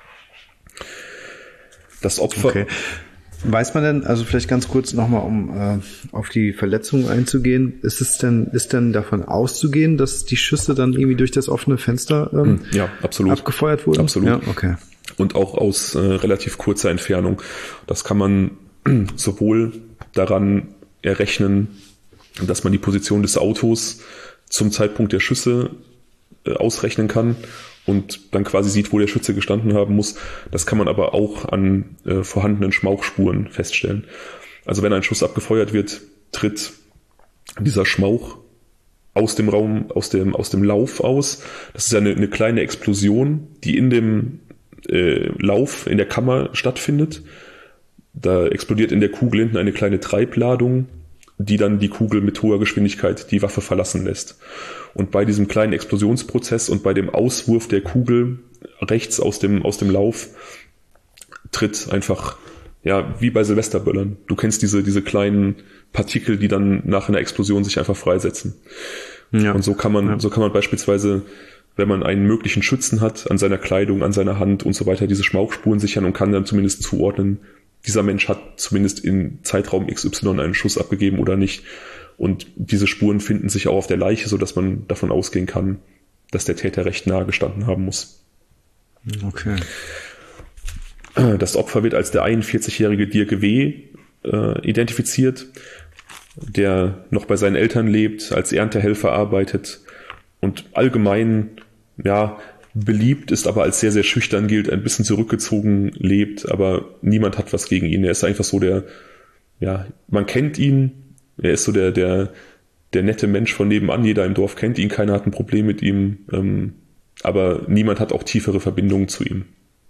S2: Das Opfer...
S1: Okay. Weiß man denn, also vielleicht ganz kurz nochmal, um auf die Verletzungen einzugehen, ist denn davon auszugehen, dass die Schüsse dann irgendwie durch das offene Fenster
S2: ja, absolut.
S1: abgefeuert wurden?
S2: Absolut.
S1: Ja, okay.
S2: Und auch aus relativ kurzer Entfernung. Das kann man sowohl daran errechnen, dass man die Position des Autos zum Zeitpunkt der Schüsse ausrechnen kann und dann quasi sieht, wo der Schütze gestanden haben muss. Das kann man aber auch an vorhandenen Schmauchspuren feststellen. Also wenn ein Schuss abgefeuert wird, tritt dieser Schmauch aus dem Raum, aus dem Lauf aus. Das ist ja eine kleine Explosion, die in dem Lauf in der Kammer stattfindet. Da explodiert in der Kugel hinten eine kleine Treibladung, die dann die Kugel mit hoher Geschwindigkeit die Waffe verlassen lässt. Und bei diesem kleinen Explosionsprozess und bei dem Auswurf der Kugel rechts aus dem Lauf tritt einfach, ja, wie bei Silvesterböllern. Du kennst diese kleinen Partikel, die dann nach einer Explosion sich einfach freisetzen. Ja. Und so kann man beispielsweise, wenn man einen möglichen Schützen hat, an seiner Kleidung, an seiner Hand und so weiter, diese Schmauchspuren sichern und kann dann zumindest zuordnen, dieser Mensch hat zumindest in Zeitraum XY einen Schuss abgegeben oder nicht. Und diese Spuren finden sich auch auf der Leiche, sodass man davon ausgehen kann, dass der Täter recht nahe gestanden haben muss.
S1: Okay.
S2: Das Opfer wird als der 41-jährige Dirk W. Identifiziert, der noch bei seinen Eltern lebt, als Erntehelfer arbeitet und allgemein, ja, beliebt ist, aber als sehr, sehr schüchtern gilt, ein bisschen zurückgezogen lebt, aber niemand hat was gegen ihn. Er ist einfach so man kennt ihn, er ist so der nette Mensch von nebenan, jeder im Dorf kennt ihn, keiner hat ein Problem mit ihm, aber niemand hat auch tiefere Verbindungen zu ihm.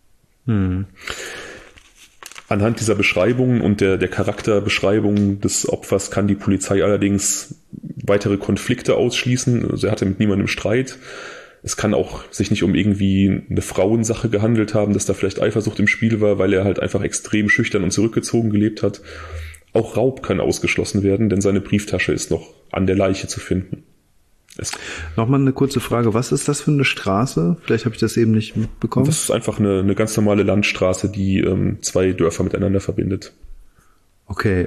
S2: Anhand dieser Beschreibungen und der Charakterbeschreibung des Opfers kann die Polizei allerdings weitere Konflikte ausschließen. Also er hatte mit niemandem Streit. Es kann auch sich nicht um irgendwie eine Frauensache gehandelt haben, dass da vielleicht Eifersucht im Spiel war, weil er halt einfach extrem schüchtern und zurückgezogen gelebt hat. Auch Raub kann ausgeschlossen werden, denn seine Brieftasche ist noch an der Leiche zu finden.
S1: Nochmal eine kurze Frage, was ist das für eine Straße? Vielleicht habe ich das eben nicht mitbekommen.
S2: Das ist einfach eine ganz normale Landstraße, die zwei Dörfer miteinander verbindet.
S1: Okay,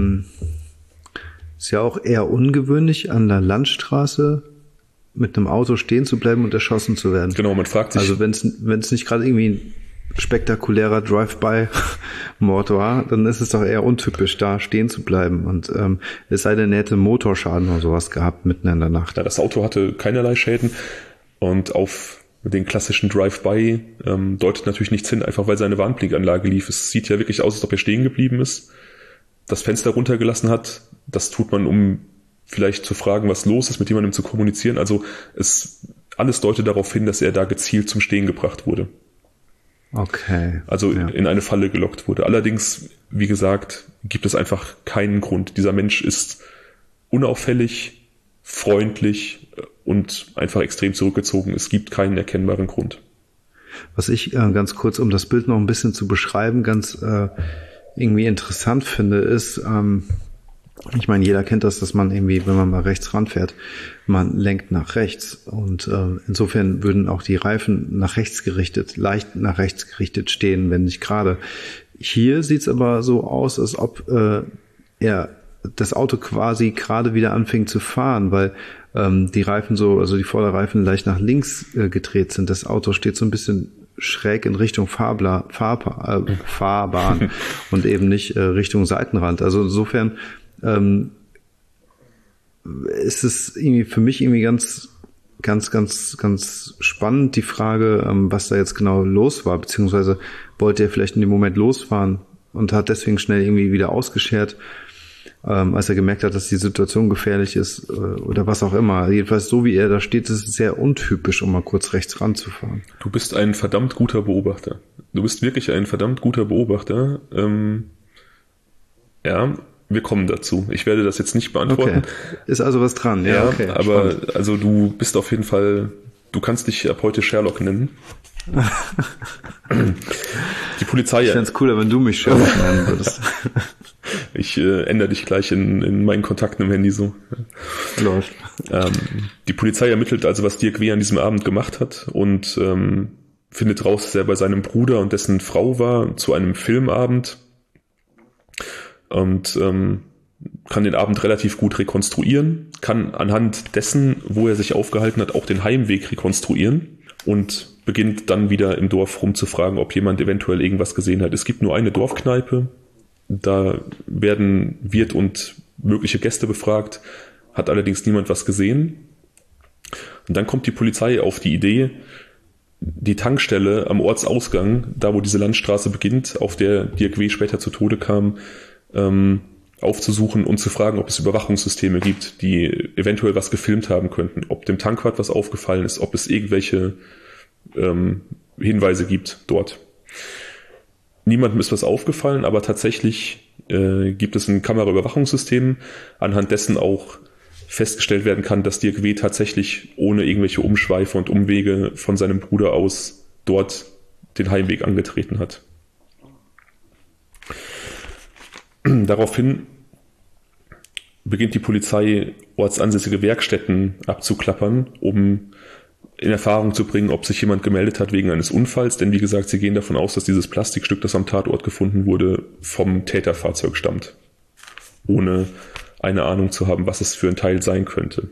S1: ist ja auch eher ungewöhnlich, an der Landstraße mit einem Auto stehen zu bleiben und erschossen zu werden.
S2: Genau, man fragt sich...
S1: Also wenn es nicht gerade irgendwie ein spektakulärer Drive-by-Mord war, dann ist es doch eher untypisch, da stehen zu bleiben. Und es sei denn, er hätte Motorschaden oder sowas gehabt mitten in der Nacht.
S2: Ja, das Auto hatte keinerlei Schäden und auf den klassischen Drive-by deutet natürlich nichts hin, einfach weil seine Warnblinkanlage lief. Es sieht ja wirklich aus, als ob er stehen geblieben ist, das Fenster runtergelassen hat. Das tut man, um vielleicht zu fragen, was los ist, mit jemandem zu kommunizieren. Also alles deutet darauf hin, dass er da gezielt zum Stehen gebracht wurde.
S1: Okay.
S2: Also in eine Falle gelockt wurde. Allerdings, wie gesagt, gibt es einfach keinen Grund. Dieser Mensch ist unauffällig, freundlich und einfach extrem zurückgezogen. Es gibt keinen erkennbaren Grund.
S1: Was ich ganz kurz, um das Bild noch ein bisschen zu beschreiben, ganz irgendwie interessant finde, ist, ich meine, jeder kennt das, dass man irgendwie, wenn man mal rechts ranfährt, man lenkt nach rechts. Und insofern würden auch die Reifen nach rechts gerichtet, leicht nach rechts gerichtet stehen, wenn nicht gerade. Hier sieht es aber so aus, als ob das Auto quasi gerade wieder anfängt zu fahren, weil die Reifen also die Vorderreifen leicht nach links gedreht sind. Das Auto steht so ein bisschen schräg in Richtung Fahrbahn und eben nicht Richtung Seitenrand. Also insofern ist es irgendwie für mich irgendwie ganz spannend, die Frage, was da jetzt genau los war, beziehungsweise wollte er vielleicht in dem Moment losfahren und hat deswegen schnell irgendwie wieder ausgeschert, als er gemerkt hat, dass die Situation gefährlich ist oder was auch immer. Jedenfalls so wie er da steht, ist es sehr untypisch, um mal kurz rechts ranzufahren.
S2: Du bist ein verdammt guter Beobachter. Du bist wirklich ein verdammt guter Beobachter. Ja, wir kommen dazu. Ich werde das jetzt nicht beantworten.
S1: Okay. Ist also was dran, ja. Okay,
S2: aber spannend. Also du bist auf jeden Fall, du kannst dich ab heute Sherlock nennen. Die Polizei.
S1: Ich fände es cooler, wenn du mich Sherlock nennen würdest.
S2: Ich ändere dich gleich in meinen Kontakten im Handy so.
S1: Läuft.
S2: Die Polizei ermittelt also, was Dirk W. an diesem Abend gemacht hat und findet raus, dass er bei seinem Bruder und dessen Frau war zu einem Filmabend. Und kann den Abend relativ gut rekonstruieren, kann anhand dessen, wo er sich aufgehalten hat, auch den Heimweg rekonstruieren und beginnt dann wieder im Dorf rumzufragen, ob jemand eventuell irgendwas gesehen hat. Es gibt nur eine Dorfkneipe, da werden Wirt und mögliche Gäste befragt, hat allerdings niemand was gesehen. Und dann kommt die Polizei auf die Idee, die Tankstelle am Ortsausgang, da wo diese Landstraße beginnt, auf der Dirk W. später zu Tode kam, aufzusuchen und zu fragen, ob es Überwachungssysteme gibt, die eventuell was gefilmt haben könnten, ob dem Tankwart was aufgefallen ist, ob es irgendwelche Hinweise gibt dort. Niemandem ist was aufgefallen, aber tatsächlich gibt es ein Kameraüberwachungssystem, anhand dessen auch festgestellt werden kann, dass Dirk W. tatsächlich ohne irgendwelche Umschweife und Umwege von seinem Bruder aus dort den Heimweg angetreten hat. Daraufhin beginnt die Polizei, ortsansässige Werkstätten abzuklappern, um in Erfahrung zu bringen, ob sich jemand gemeldet hat wegen eines Unfalls. Denn wie gesagt, sie gehen davon aus, dass dieses Plastikstück, das am Tatort gefunden wurde, vom Täterfahrzeug stammt. Ohne eine Ahnung zu haben, was es für ein Teil sein könnte.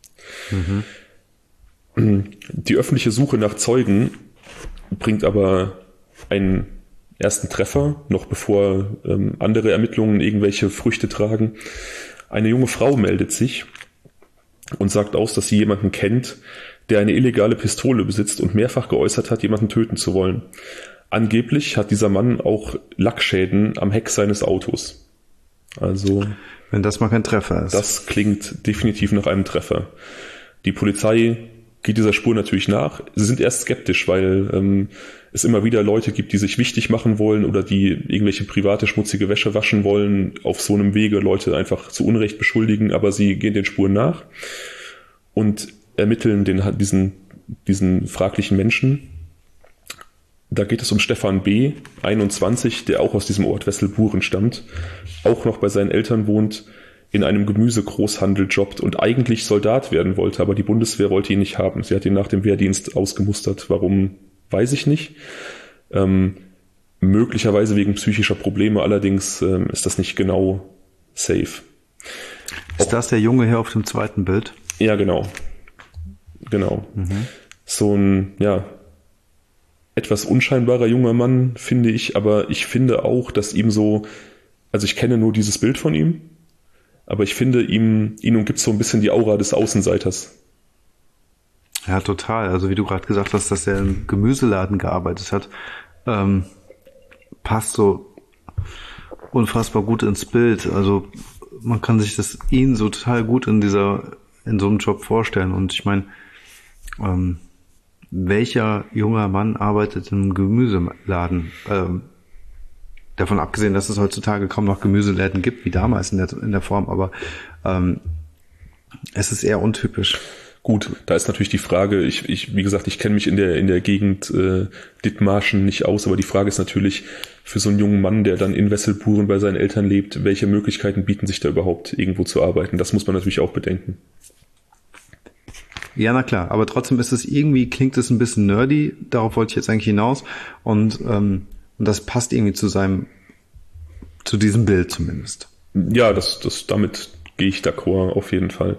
S2: Die öffentliche Suche nach Zeugen bringt aber einen ersten Treffer, noch bevor andere Ermittlungen irgendwelche Früchte tragen. Eine junge Frau meldet sich und sagt aus, dass sie jemanden kennt, der eine illegale Pistole besitzt und mehrfach geäußert hat, jemanden töten zu wollen. Angeblich hat dieser Mann auch Lackschäden am Heck seines Autos. Also,
S1: wenn das mal kein Treffer ist.
S2: Das klingt definitiv nach einem Treffer. Die Polizei geht dieser Spur natürlich nach. Sie sind erst skeptisch, weil es immer wieder Leute gibt, die sich wichtig machen wollen oder die irgendwelche private schmutzige Wäsche waschen wollen, auf so einem Wege Leute einfach zu Unrecht beschuldigen, aber sie gehen den Spuren nach und ermitteln diesen fraglichen Menschen. Da geht es um Stefan B., 21, der auch aus diesem Ort Wesselburen stammt, auch noch bei seinen Eltern wohnt, in einem Gemüsegroßhandel jobbt und eigentlich Soldat werden wollte, aber die Bundeswehr wollte ihn nicht haben. Sie hat ihn nach dem Wehrdienst ausgemustert. Warum, weiß ich nicht. Möglicherweise wegen psychischer Probleme, allerdings ist das nicht genau safe.
S1: Ist das der Junge hier auf dem zweiten Bild?
S2: Ja, genau. Genau. So ein, etwas unscheinbarer junger Mann, finde ich, aber ich finde auch, dass ihm so, also ich kenne nur dieses Bild von ihm, aber ich finde, ihn umgibt so ein bisschen die Aura des Außenseiters.
S1: Ja, total. Also wie du gerade gesagt hast, dass er im Gemüseladen gearbeitet hat, passt so unfassbar gut ins Bild. Also man kann sich ihn so total gut in so einem Job vorstellen. Und ich meine, welcher junger Mann arbeitet im Gemüseladen? Davon abgesehen, dass es heutzutage kaum noch Gemüseläden gibt, wie damals in der Form, aber es ist eher untypisch.
S2: Gut, da ist natürlich die Frage, wie gesagt, ich kenne mich in der Gegend Dithmarschen nicht aus, aber die Frage ist natürlich für so einen jungen Mann, der dann in Wesselburen bei seinen Eltern lebt, welche Möglichkeiten bieten sich da überhaupt, irgendwo zu arbeiten? Das muss man natürlich auch bedenken.
S1: Ja, na klar, aber trotzdem klingt es ein bisschen nerdy, darauf wollte ich jetzt eigentlich hinaus und das passt irgendwie zu diesem Bild zumindest.
S2: Ja, damit gehe ich d'accord, auf jeden Fall.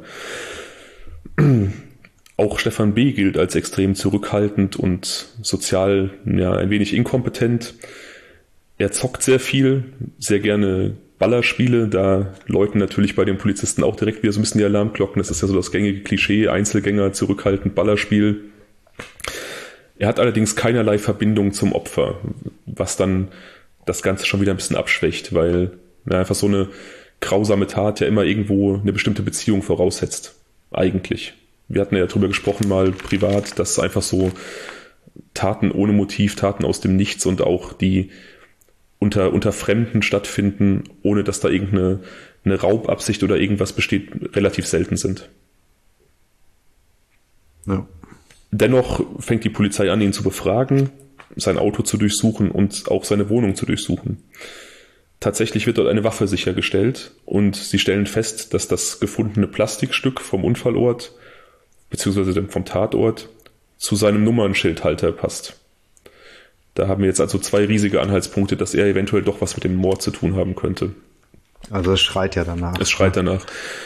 S2: Auch Stefan B. gilt als extrem zurückhaltend und sozial ein wenig inkompetent. Er zockt sehr viel, sehr gerne Ballerspiele, da läuten natürlich bei den Polizisten auch direkt wieder so ein bisschen die Alarmglocken. Das ist ja so das gängige Klischee, Einzelgänger, zurückhaltend, Ballerspiel. Er hat allerdings keinerlei Verbindung zum Opfer, was dann das Ganze schon wieder ein bisschen abschwächt, weil einfach so eine grausame Tat ja immer irgendwo eine bestimmte Beziehung voraussetzt. Eigentlich. Wir hatten ja drüber gesprochen mal privat, dass einfach so Taten ohne Motiv, Taten aus dem Nichts und auch die unter Fremden stattfinden, ohne dass da irgendeine Raubabsicht oder irgendwas besteht, relativ selten sind.
S1: Ja.
S2: Dennoch fängt die Polizei an, ihn zu befragen, sein Auto zu durchsuchen und auch seine Wohnung zu durchsuchen. Tatsächlich wird dort eine Waffe sichergestellt und sie stellen fest, dass das gefundene Plastikstück vom Unfallort beziehungsweise vom Tatort zu seinem Nummernschildhalter passt. Da haben wir jetzt also 2 riesige Anhaltspunkte, dass er eventuell doch was mit dem Mord zu tun haben könnte.
S1: Also es schreit ja danach.
S2: Es schreit danach.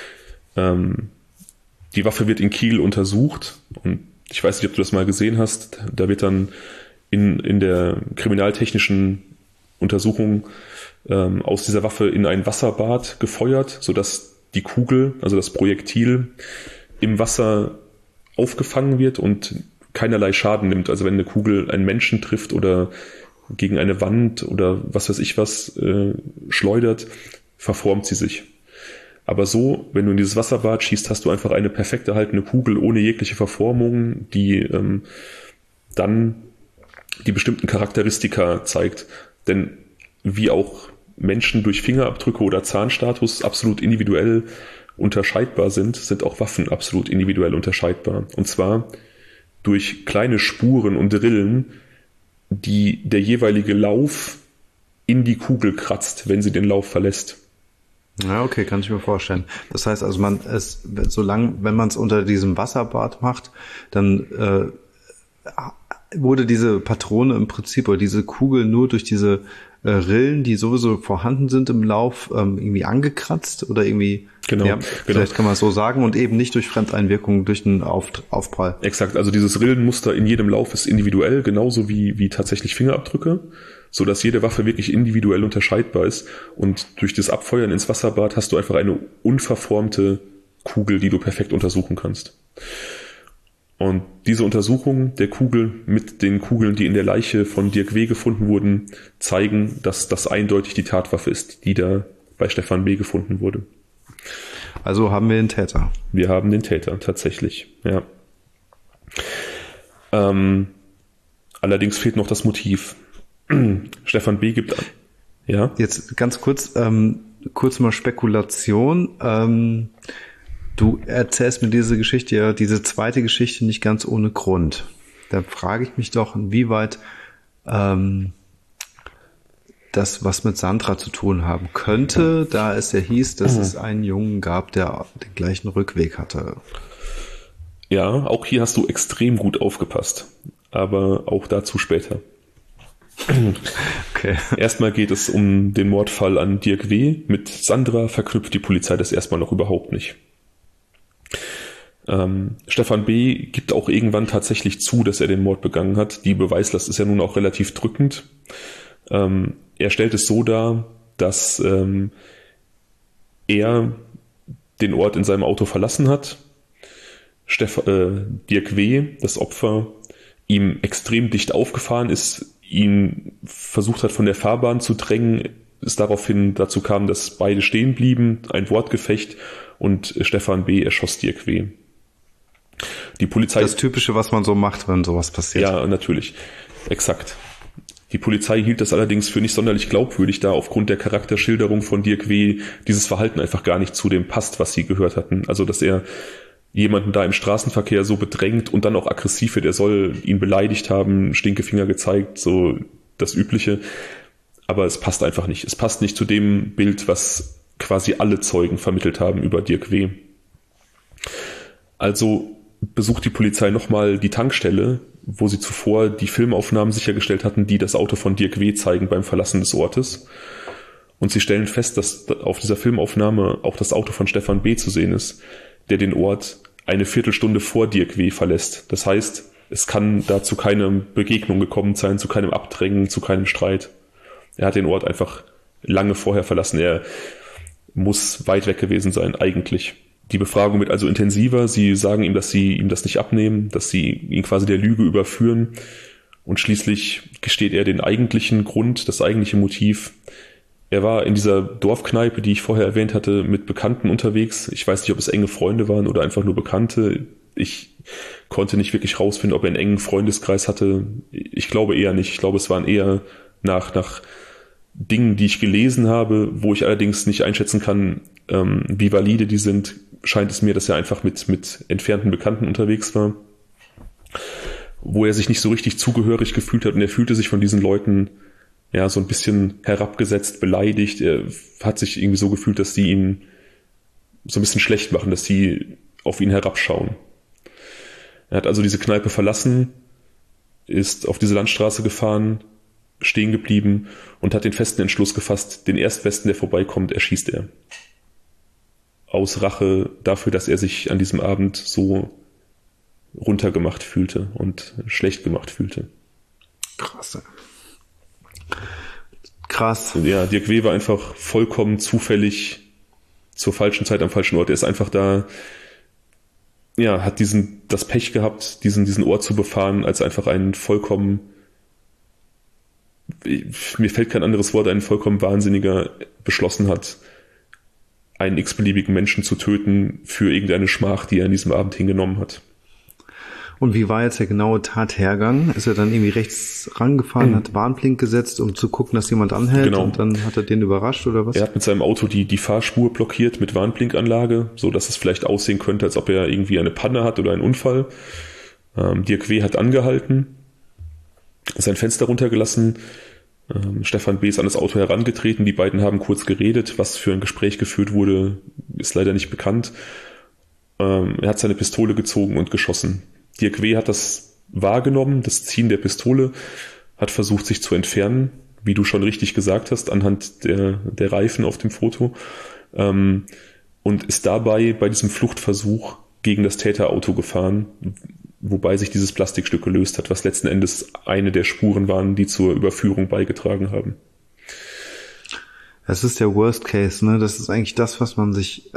S2: Die Waffe wird in Kiel untersucht und ich weiß nicht, ob du das mal gesehen hast. Da wird dann in der kriminaltechnischen Untersuchung aus dieser Waffe in ein Wasserbad gefeuert, sodass die Kugel, also das Projektil, im Wasser aufgefangen wird und keinerlei Schaden nimmt. Also wenn eine Kugel einen Menschen trifft oder gegen eine Wand oder was weiß ich was schleudert, verformt sie sich. Aber so, wenn du in dieses Wasserbad schießt, hast du einfach eine perfekt erhaltene Kugel ohne jegliche Verformung, die dann die bestimmten Charakteristika zeigt. Denn wie auch Menschen durch Fingerabdrücke oder Zahnstatus absolut individuell unterscheidbar sind, sind auch Waffen absolut individuell unterscheidbar. Und zwar durch kleine Spuren und Rillen, die der jeweilige Lauf in die Kugel kratzt, wenn sie den Lauf verlässt.
S1: Ja, okay, kann ich mir vorstellen. Das heißt also, wenn man es unter diesem Wasserbad macht, dann wurde diese Patrone im Prinzip oder diese Kugel nur durch diese Rillen, die sowieso vorhanden sind im Lauf, irgendwie angekratzt oder irgendwie,
S2: genau.
S1: Vielleicht kann man es so sagen, und eben nicht durch Fremdeinwirkung, durch einen Aufprall.
S2: Exakt, also dieses Rillenmuster in jedem Lauf ist individuell, genauso wie tatsächlich Fingerabdrücke, so dass jede Waffe wirklich individuell unterscheidbar ist, und durch das Abfeuern ins Wasserbad hast du einfach eine unverformte Kugel, die du perfekt untersuchen kannst. Und diese Untersuchung der Kugel mit den Kugeln, die in der Leiche von Dirk W. gefunden wurden, zeigen, dass das eindeutig die Tatwaffe ist, die da bei Stefan B. gefunden wurde.
S1: Also haben wir den Täter.
S2: Wir haben den Täter, tatsächlich, ja. Allerdings fehlt noch das Motiv. Stefan B. gibt an. Ja?
S1: Jetzt ganz kurz mal Spekulation. Du erzählst mir diese Geschichte, ja, diese zweite Geschichte nicht ganz ohne Grund. Da frage ich mich doch, inwieweit das was mit Sandra zu tun haben könnte, da es ja hieß, dass es einen Jungen gab, der den gleichen Rückweg hatte.
S2: Ja, auch hier hast du extrem gut aufgepasst, aber auch dazu später.
S1: Okay.
S2: Erstmal geht es um den Mordfall an Dirk W. Mit Sandra verknüpft die Polizei das erstmal noch überhaupt nicht. Stefan B. gibt auch irgendwann tatsächlich zu, dass er den Mord begangen hat. Die Beweislast ist ja nun auch relativ drückend. Er stellt es so dar, dass er den Ort in seinem Auto verlassen hat. Dirk W., das Opfer, ihm extrem dicht aufgefahren ist, ihn versucht hat, von der Fahrbahn zu drängen, es daraufhin dazu kam, dass beide stehen blieben, ein Wortgefecht, und Stefan B. erschoss Dirk W. Die Polizei...
S1: Das Typische, was man so macht, wenn sowas passiert.
S2: Ja, natürlich. Exakt. Die Polizei hielt das allerdings für nicht sonderlich glaubwürdig, da aufgrund der Charakterschilderung von Dirk W. dieses Verhalten einfach gar nicht zu dem passt, was sie gehört hatten. Also, dass er jemanden da im Straßenverkehr so bedrängt und dann auch aggressiv wird, er soll ihn beleidigt haben, Stinkefinger gezeigt, so das Übliche. Aber es passt einfach nicht. Es passt nicht zu dem Bild, was quasi alle Zeugen vermittelt haben über Dirk W. Also besucht die Polizei nochmal die Tankstelle, wo sie zuvor die Filmaufnahmen sichergestellt hatten, die das Auto von Dirk W. zeigen beim Verlassen des Ortes. Und sie stellen fest, dass auf dieser Filmaufnahme auch das Auto von Stefan B. zu sehen ist, der den Ort eine Viertelstunde vor Dirk W. verlässt. Das heißt, es kann da zu keiner Begegnung gekommen sein, zu keinem Abdrängen, zu keinem Streit. Er hat den Ort einfach lange vorher verlassen. Er muss weit weg gewesen sein, eigentlich. Die Befragung wird also intensiver. Sie sagen ihm, dass sie ihm das nicht abnehmen, dass sie ihn quasi der Lüge überführen. Und schließlich gesteht er den eigentlichen Grund, das eigentliche Motiv. Er war in dieser Dorfkneipe, die ich vorher erwähnt hatte, mit Bekannten unterwegs. Ich weiß nicht, ob es enge Freunde waren oder einfach nur Bekannte. Ich konnte nicht wirklich rausfinden, ob er einen engen Freundeskreis hatte. Ich glaube eher nicht. Ich glaube, es waren eher nach Dingen, die ich gelesen habe, wo ich allerdings nicht einschätzen kann, wie valide die sind, scheint es mir, dass er einfach mit entfernten Bekannten unterwegs war, wo er sich nicht so richtig zugehörig gefühlt hat, und er fühlte sich von diesen Leuten ja so ein bisschen herabgesetzt, beleidigt. Er hat sich irgendwie so gefühlt, dass die ihn so ein bisschen schlecht machen, dass sie auf ihn herabschauen. Er hat also diese Kneipe verlassen, ist auf diese Landstraße gefahren, stehen geblieben und hat den festen Entschluss gefasst, den Erstbesten, der vorbeikommt, erschießt er. Aus Rache dafür, dass er sich an diesem Abend so runtergemacht fühlte und schlecht gemacht fühlte.
S1: Krass. Krass.
S2: Ja, Dirk W. war einfach vollkommen zufällig zur falschen Zeit am falschen Ort. Er ist einfach da, ja, hat das Pech gehabt, diesen Ort zu befahren, als einfach einen vollkommen, mir fällt kein anderes Wort, ein vollkommen Wahnsinniger beschlossen hat, einen x-beliebigen Menschen zu töten für irgendeine Schmach, die er an diesem Abend hingenommen hat.
S1: Und wie war jetzt der genaue Tathergang? Ist er dann irgendwie rechts rangefahren, hat Warnblink gesetzt, um zu gucken, dass jemand anhält?
S2: Genau.
S1: Und dann hat er den überrascht oder was?
S2: Er hat mit seinem Auto die Fahrspur blockiert mit Warnblinkanlage, so dass es vielleicht aussehen könnte, als ob er irgendwie eine Panne hat oder einen Unfall. Dirk W. hat angehalten, sein Fenster runtergelassen. Stefan B. ist an das Auto herangetreten. Die beiden haben kurz geredet. Was für ein Gespräch geführt wurde, ist leider nicht bekannt. Er hat seine Pistole gezogen und geschossen. Dirk W. hat das wahrgenommen, das Ziehen der Pistole, hat versucht, sich zu entfernen, wie du schon richtig gesagt hast, anhand der Reifen auf dem Foto, und ist dabei bei diesem Fluchtversuch gegen das Täterauto gefahren, wobei sich dieses Plastikstück gelöst hat, was letzten Endes eine der Spuren waren, die zur Überführung beigetragen haben.
S1: Das ist der Worst Case, ne? Das ist eigentlich das, was man sich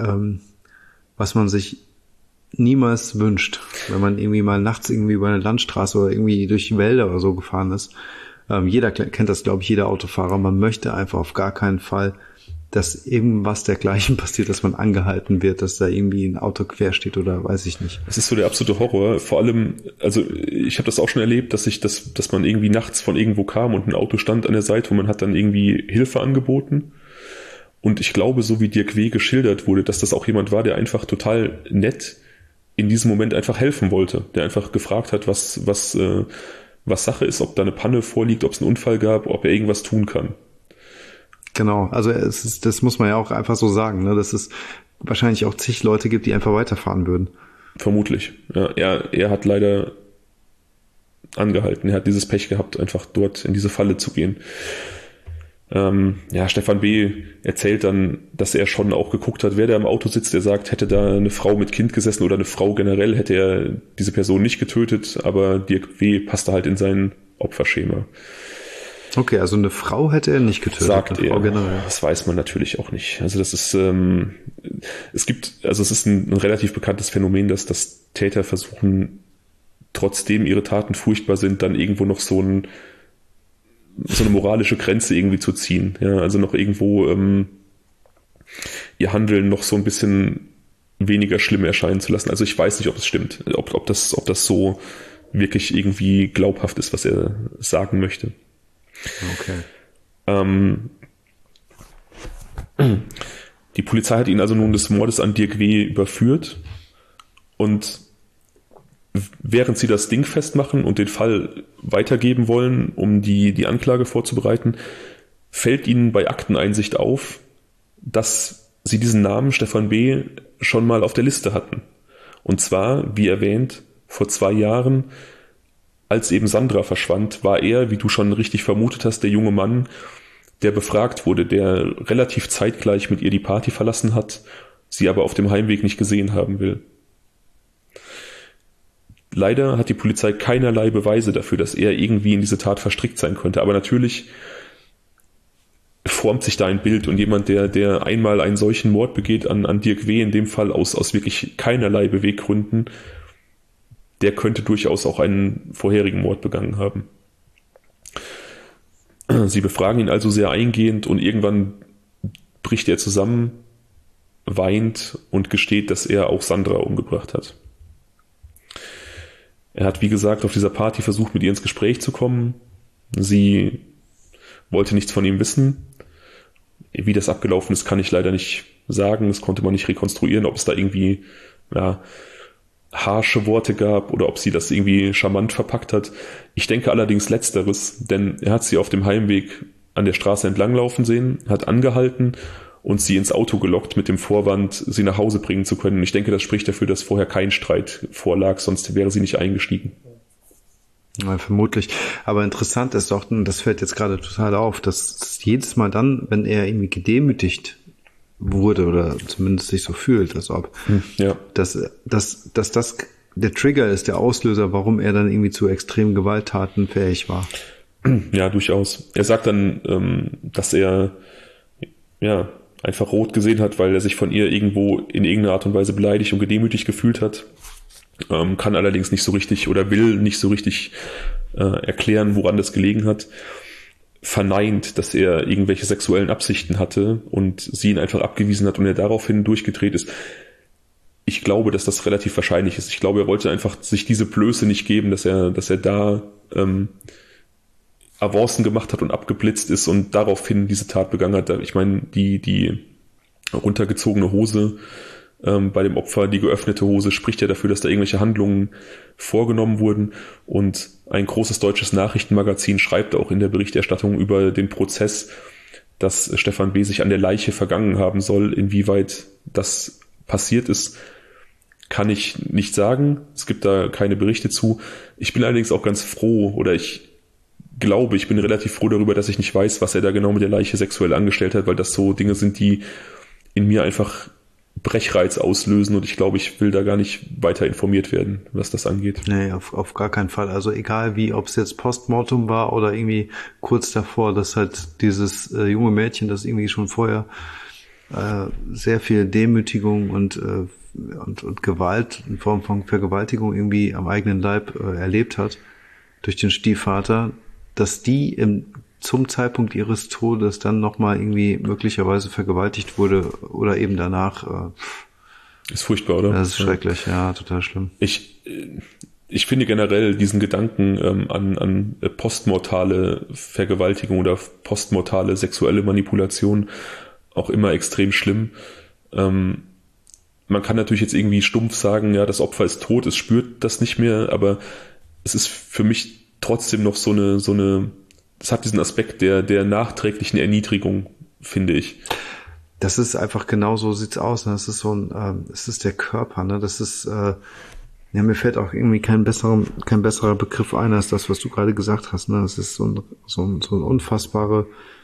S1: niemals wünscht, wenn man irgendwie mal nachts irgendwie über eine Landstraße oder irgendwie durch Wälder oder so gefahren ist. Jeder kennt das, glaube ich, jeder Autofahrer. Man möchte einfach auf gar keinen Fall, dass irgendwas dergleichen passiert, dass man angehalten wird, dass da irgendwie ein Auto quer steht oder weiß ich nicht.
S2: Das ist so der absolute Horror. Vor allem, also ich habe das auch schon erlebt, dass man irgendwie nachts von irgendwo kam und ein Auto stand an der Seite und man hat dann irgendwie Hilfe angeboten. Und ich glaube, so wie Dirk W. geschildert wurde, dass das auch jemand war, der einfach total nett in diesem Moment einfach helfen wollte, der einfach gefragt hat, was Sache ist, ob da eine Panne vorliegt, ob es einen Unfall gab, ob er irgendwas tun kann.
S1: Genau, also das muss man ja auch einfach so sagen, ne, dass es wahrscheinlich auch zig Leute gibt, die einfach weiterfahren würden.
S2: Vermutlich. Ja, er hat leider angehalten, er hat dieses Pech gehabt, einfach dort in diese Falle zu gehen. Stefan B. erzählt dann, dass er schon auch geguckt hat, wer da im Auto sitzt. Er sagt, hätte da eine Frau mit Kind gesessen oder eine Frau generell, hätte er diese Person nicht getötet, aber Dirk W. passte halt in sein Opferschema.
S1: Okay, also eine Frau hätte er nicht getötet.
S2: Sagt
S1: er.
S2: Generell. Das weiß man natürlich auch nicht. Also das ist, es ist ein relativ bekanntes Phänomen, dass Täter versuchen, trotzdem ihre Taten furchtbar sind, dann irgendwo noch so eine moralische Grenze irgendwie zu ziehen. Ja, also noch irgendwo ihr Handeln noch so ein bisschen weniger schlimm erscheinen zu lassen. Also ich weiß nicht, ob es stimmt, ob das so wirklich irgendwie glaubhaft ist, was er sagen möchte.
S1: Okay.
S2: Die Polizei hat ihn also nun des Mordes an Dirk W. überführt und während sie das Ding festmachen und den Fall weitergeben wollen, um die Anklage vorzubereiten, fällt ihnen bei Akteneinsicht auf, dass sie diesen Namen Stefan B. schon mal auf der Liste hatten. Und zwar, wie erwähnt, vor 2 Jahren, als eben Sandra verschwand, war er, wie du schon richtig vermutet hast, der junge Mann, der befragt wurde, der relativ zeitgleich mit ihr die Party verlassen hat, sie aber auf dem Heimweg nicht gesehen haben will. Leider hat die Polizei keinerlei Beweise dafür, dass er irgendwie in diese Tat verstrickt sein könnte. Aber natürlich formt sich da ein Bild und jemand, der einmal einen solchen Mord begeht an Dirk W., in dem Fall aus wirklich keinerlei Beweggründen, der könnte durchaus auch einen vorherigen Mord begangen haben. Sie befragen ihn also sehr eingehend und irgendwann bricht er zusammen, weint und gesteht, dass er auch Sandra umgebracht hat. Er hat, wie gesagt, auf dieser Party versucht, mit ihr ins Gespräch zu kommen. Sie wollte nichts von ihm wissen. Wie das abgelaufen ist, kann ich leider nicht sagen. Das konnte man nicht rekonstruieren, ob es da irgendwie harsche Worte gab oder ob sie das irgendwie charmant verpackt hat. Ich denke allerdings Letzteres, denn er hat sie auf dem Heimweg an der Straße entlanglaufen sehen, hat angehalten und sie ins Auto gelockt mit dem Vorwand, sie nach Hause bringen zu können. Ich denke, das spricht dafür, dass vorher kein Streit vorlag, sonst wäre sie nicht eingestiegen.
S1: Ja, vermutlich. Aber interessant ist doch, und das fällt jetzt gerade total auf, dass jedes Mal dann, wenn er irgendwie gedemütigt wurde oder zumindest sich so fühlt, als ob, dass das der Trigger ist, der Auslöser, warum er dann irgendwie zu extremen Gewalttaten fähig war.
S2: Ja, durchaus. Er sagt dann, dass er einfach rot gesehen hat, weil er sich von ihr irgendwo in irgendeiner Art und Weise beleidigt und gedemütigt gefühlt hat. Kann allerdings nicht so richtig oder will nicht so richtig erklären, woran das gelegen hat. Verneint, dass er irgendwelche sexuellen Absichten hatte und sie ihn einfach abgewiesen hat und er daraufhin durchgedreht ist. ich glaube, dass das relativ wahrscheinlich ist. Ich glaube, er wollte einfach sich diese Blöße nicht geben, dass er da Avancen gemacht hat und abgeblitzt ist und daraufhin diese Tat begangen hat. Ich meine, die runtergezogene Hose bei dem Opfer, die geöffnete Hose, spricht ja dafür, dass da irgendwelche Handlungen vorgenommen wurden. Und ein großes deutsches Nachrichtenmagazin schreibt auch in der Berichterstattung über den Prozess, dass Stefan B. sich an der Leiche vergangen haben soll. Inwieweit das passiert ist, kann ich nicht sagen. Es gibt da keine Berichte zu. Ich bin allerdings auch ganz froh, oder ich bin relativ froh darüber, dass ich nicht weiß, was er da genau mit der Leiche sexuell angestellt hat, weil das so Dinge sind, die in mir einfach Brechreiz auslösen, und ich glaube, ich will da gar nicht weiter informiert werden, was das angeht.
S1: Nee, auf gar keinen Fall. Also egal wie, ob es jetzt Postmortem war oder irgendwie kurz davor, dass halt dieses junge Mädchen, das irgendwie schon vorher sehr viel Demütigung und Gewalt in Form von Vergewaltigung irgendwie am eigenen Leib erlebt hat durch den Stiefvater, dass die zum Zeitpunkt ihres Todes dann nochmal irgendwie möglicherweise vergewaltigt wurde oder eben danach.
S2: Ist furchtbar, oder?
S1: Das ist schrecklich, ja, total schlimm.
S2: Ich finde generell diesen Gedanken an postmortale Vergewaltigung oder postmortale sexuelle Manipulation auch immer extrem schlimm. Man kann natürlich jetzt irgendwie stumpf sagen, ja, das Opfer ist tot, es spürt das nicht mehr, aber es ist für mich trotzdem noch so eine es hat diesen Aspekt der nachträglichen Erniedrigung, finde ich.
S1: Das ist einfach genau so sieht's aus. Ne? Das ist es ist der Körper. Ne? Das ist, mir fällt auch irgendwie kein besserer Begriff ein als das, was du gerade gesagt hast. Ne? Das ist so eine unfassbare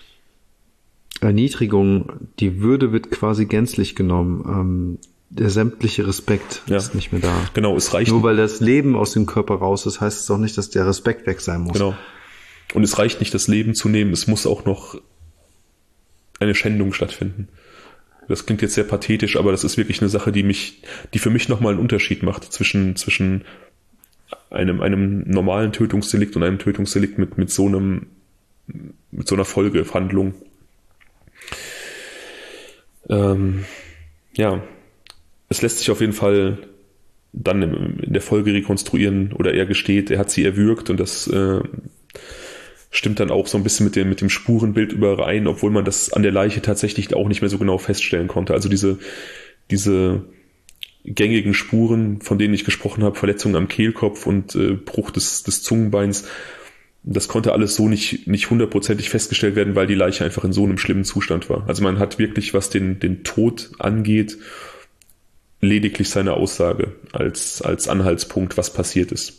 S1: Erniedrigung. Die Würde wird quasi gänzlich genommen. Der sämtliche Respekt ist nicht mehr da.
S2: Genau, es reicht.
S1: Nur weil das Leben aus dem Körper raus ist, heißt es auch nicht, dass der Respekt weg sein muss.
S2: Genau. Und es reicht nicht, das Leben zu nehmen, es muss auch noch eine Schändung stattfinden. Das klingt jetzt sehr pathetisch, aber das ist wirklich eine Sache, die für mich nochmal einen Unterschied macht zwischen einem normalen Tötungsdelikt und einem Tötungsdelikt mit so einer Folgehandlung. Es lässt sich auf jeden Fall dann in der Folge rekonstruieren, oder er gesteht, er hat sie erwürgt, und das stimmt dann auch so ein bisschen mit dem Spurenbild überein, obwohl man das an der Leiche tatsächlich auch nicht mehr so genau feststellen konnte. Also diese gängigen Spuren, von denen ich gesprochen habe, Verletzungen am Kehlkopf und Bruch des Zungenbeins, das konnte alles so nicht hundertprozentig festgestellt werden, weil die Leiche einfach in so einem schlimmen Zustand war. Also man hat wirklich, was den Tod angeht, lediglich seine Aussage als Anhaltspunkt, was passiert ist.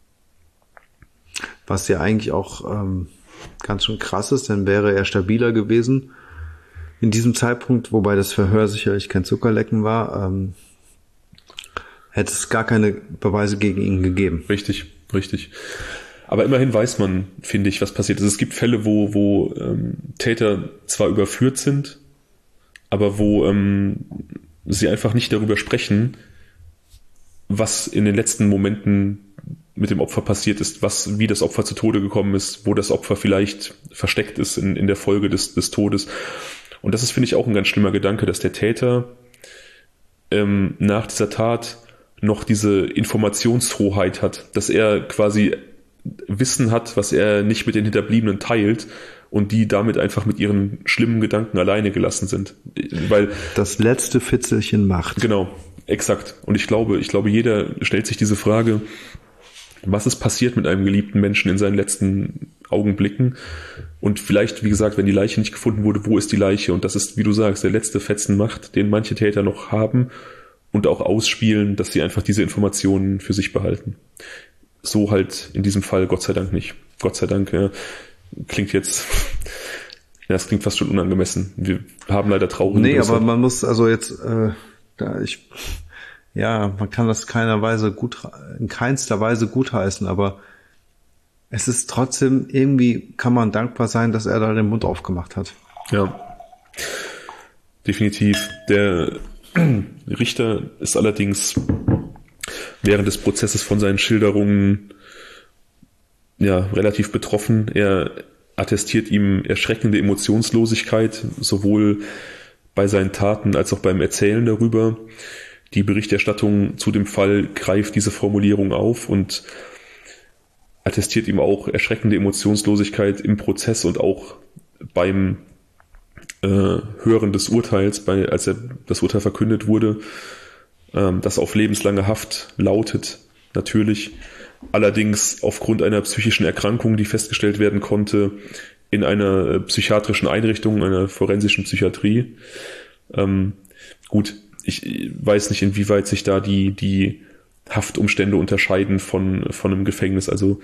S1: Was ja eigentlich auch ganz schön krass ist, denn wäre er stabiler gewesen in diesem Zeitpunkt, wobei das Verhör sicherlich kein Zuckerlecken war, hätte es gar keine Beweise gegen ihn gegeben.
S2: Richtig. Aber immerhin weiß man, finde ich, was passiert ist. Es gibt Fälle, wo Täter zwar überführt sind, aber wo sie einfach nicht darüber sprechen, was in den letzten Momenten mit dem Opfer passiert ist, wie das Opfer zu Tode gekommen ist, wo das Opfer vielleicht versteckt ist in der Folge des Todes. Und das ist, finde ich, auch ein ganz schlimmer Gedanke, dass der Täter nach dieser Tat noch diese Informationshoheit hat, dass er quasi Wissen hat, was er nicht mit den Hinterbliebenen teilt, und die damit einfach mit ihren schlimmen Gedanken alleine gelassen sind. Weil
S1: das letzte Fitzelchen Macht.
S2: Genau, exakt. Und ich glaube, jeder stellt sich diese Frage, was ist passiert mit einem geliebten Menschen in seinen letzten Augenblicken? Und vielleicht, wie gesagt, wenn die Leiche nicht gefunden wurde, wo ist die Leiche? Und das ist, wie du sagst, der letzte Fetzen Macht, den manche Täter noch haben und auch ausspielen, dass sie einfach diese Informationen für sich behalten. So halt in diesem Fall Gott sei Dank nicht. Gott sei Dank, ja. Klingt jetzt, ja, es klingt fast schon unangemessen. Wir haben leider traurige
S1: Nee, aber man muss also jetzt, man kann das in keinster Weise gutheißen, aber es ist trotzdem, irgendwie kann man dankbar sein, dass er da den Mund aufgemacht hat.
S2: Ja, definitiv. Der Richter ist allerdings während des Prozesses von seinen Schilderungen relativ betroffen. Er attestiert ihm erschreckende Emotionslosigkeit, sowohl bei seinen Taten als auch beim Erzählen darüber. Die Berichterstattung zu dem Fall greift diese Formulierung auf und attestiert ihm auch erschreckende Emotionslosigkeit im Prozess und auch beim Hören des Urteils, als das Urteil verkündet wurde, das auf lebenslange Haft lautet, natürlich. Allerdings aufgrund einer psychischen Erkrankung, die festgestellt werden konnte, in einer psychiatrischen Einrichtung, einer forensischen Psychiatrie. Gut, ich weiß nicht, inwieweit sich da die Haftumstände unterscheiden von einem Gefängnis. Also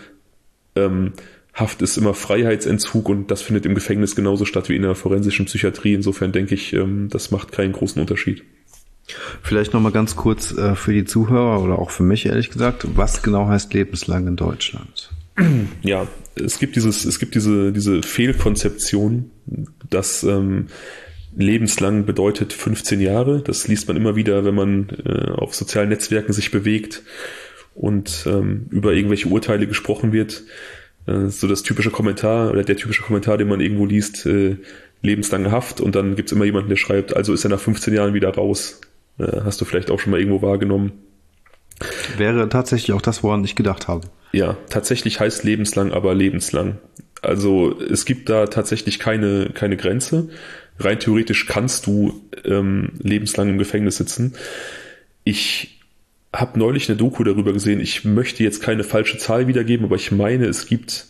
S2: Haft ist immer Freiheitsentzug und das findet im Gefängnis genauso statt wie in der forensischen Psychiatrie. Insofern denke ich, das macht keinen großen Unterschied.
S1: Vielleicht nochmal ganz kurz für die Zuhörer oder auch für mich ehrlich gesagt, was genau heißt lebenslang in Deutschland?
S2: Ja, es gibt diese Fehlkonzeption, dass lebenslang bedeutet 15 Jahre. Das liest man immer wieder, wenn man auf sozialen Netzwerken sich bewegt und über irgendwelche Urteile gesprochen wird. So das typische Kommentar oder der typische Kommentar, den man irgendwo liest, lebenslange Haft, und dann gibt's immer jemanden, der schreibt, also ist er nach 15 Jahren wieder raus. Hast du vielleicht auch schon mal irgendwo wahrgenommen.
S1: Wäre tatsächlich auch das, woran ich gedacht habe.
S2: Ja, tatsächlich heißt lebenslang, aber lebenslang. Also es gibt da tatsächlich keine Grenze. Rein theoretisch kannst du lebenslang im Gefängnis sitzen. Ich habe neulich eine Doku darüber gesehen. Ich möchte jetzt keine falsche Zahl wiedergeben, aber ich meine, es gibt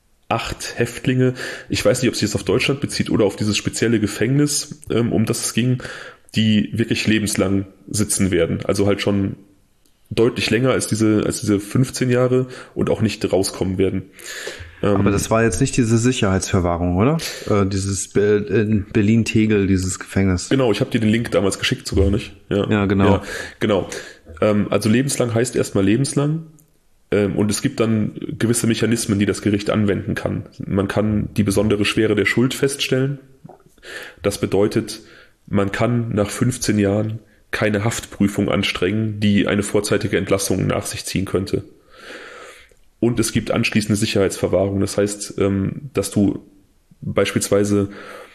S2: 8 Häftlinge. Ich weiß nicht, ob sich das auf Deutschland bezieht oder auf dieses spezielle Gefängnis, um das es ging, die wirklich lebenslang sitzen werden. Also halt schon deutlich länger als diese 15 Jahre und auch nicht rauskommen werden.
S1: Aber das war jetzt nicht diese Sicherheitsverwahrung, oder? Dieses in Berlin-Tegel, dieses Gefängnis.
S2: Genau, ich habe dir den Link damals geschickt sogar, nicht?
S1: Ja, genau.
S2: Ja, genau. Also lebenslang heißt erstmal lebenslang. Und es gibt dann gewisse Mechanismen, die das Gericht anwenden kann. Man kann die besondere Schwere der Schuld feststellen. Das bedeutet, man kann nach 15 Jahren keine Haftprüfung anstrengen, die eine vorzeitige Entlassung nach sich ziehen könnte. Und es gibt anschließende Sicherheitsverwahrung. Das heißt, dass du beispielsweise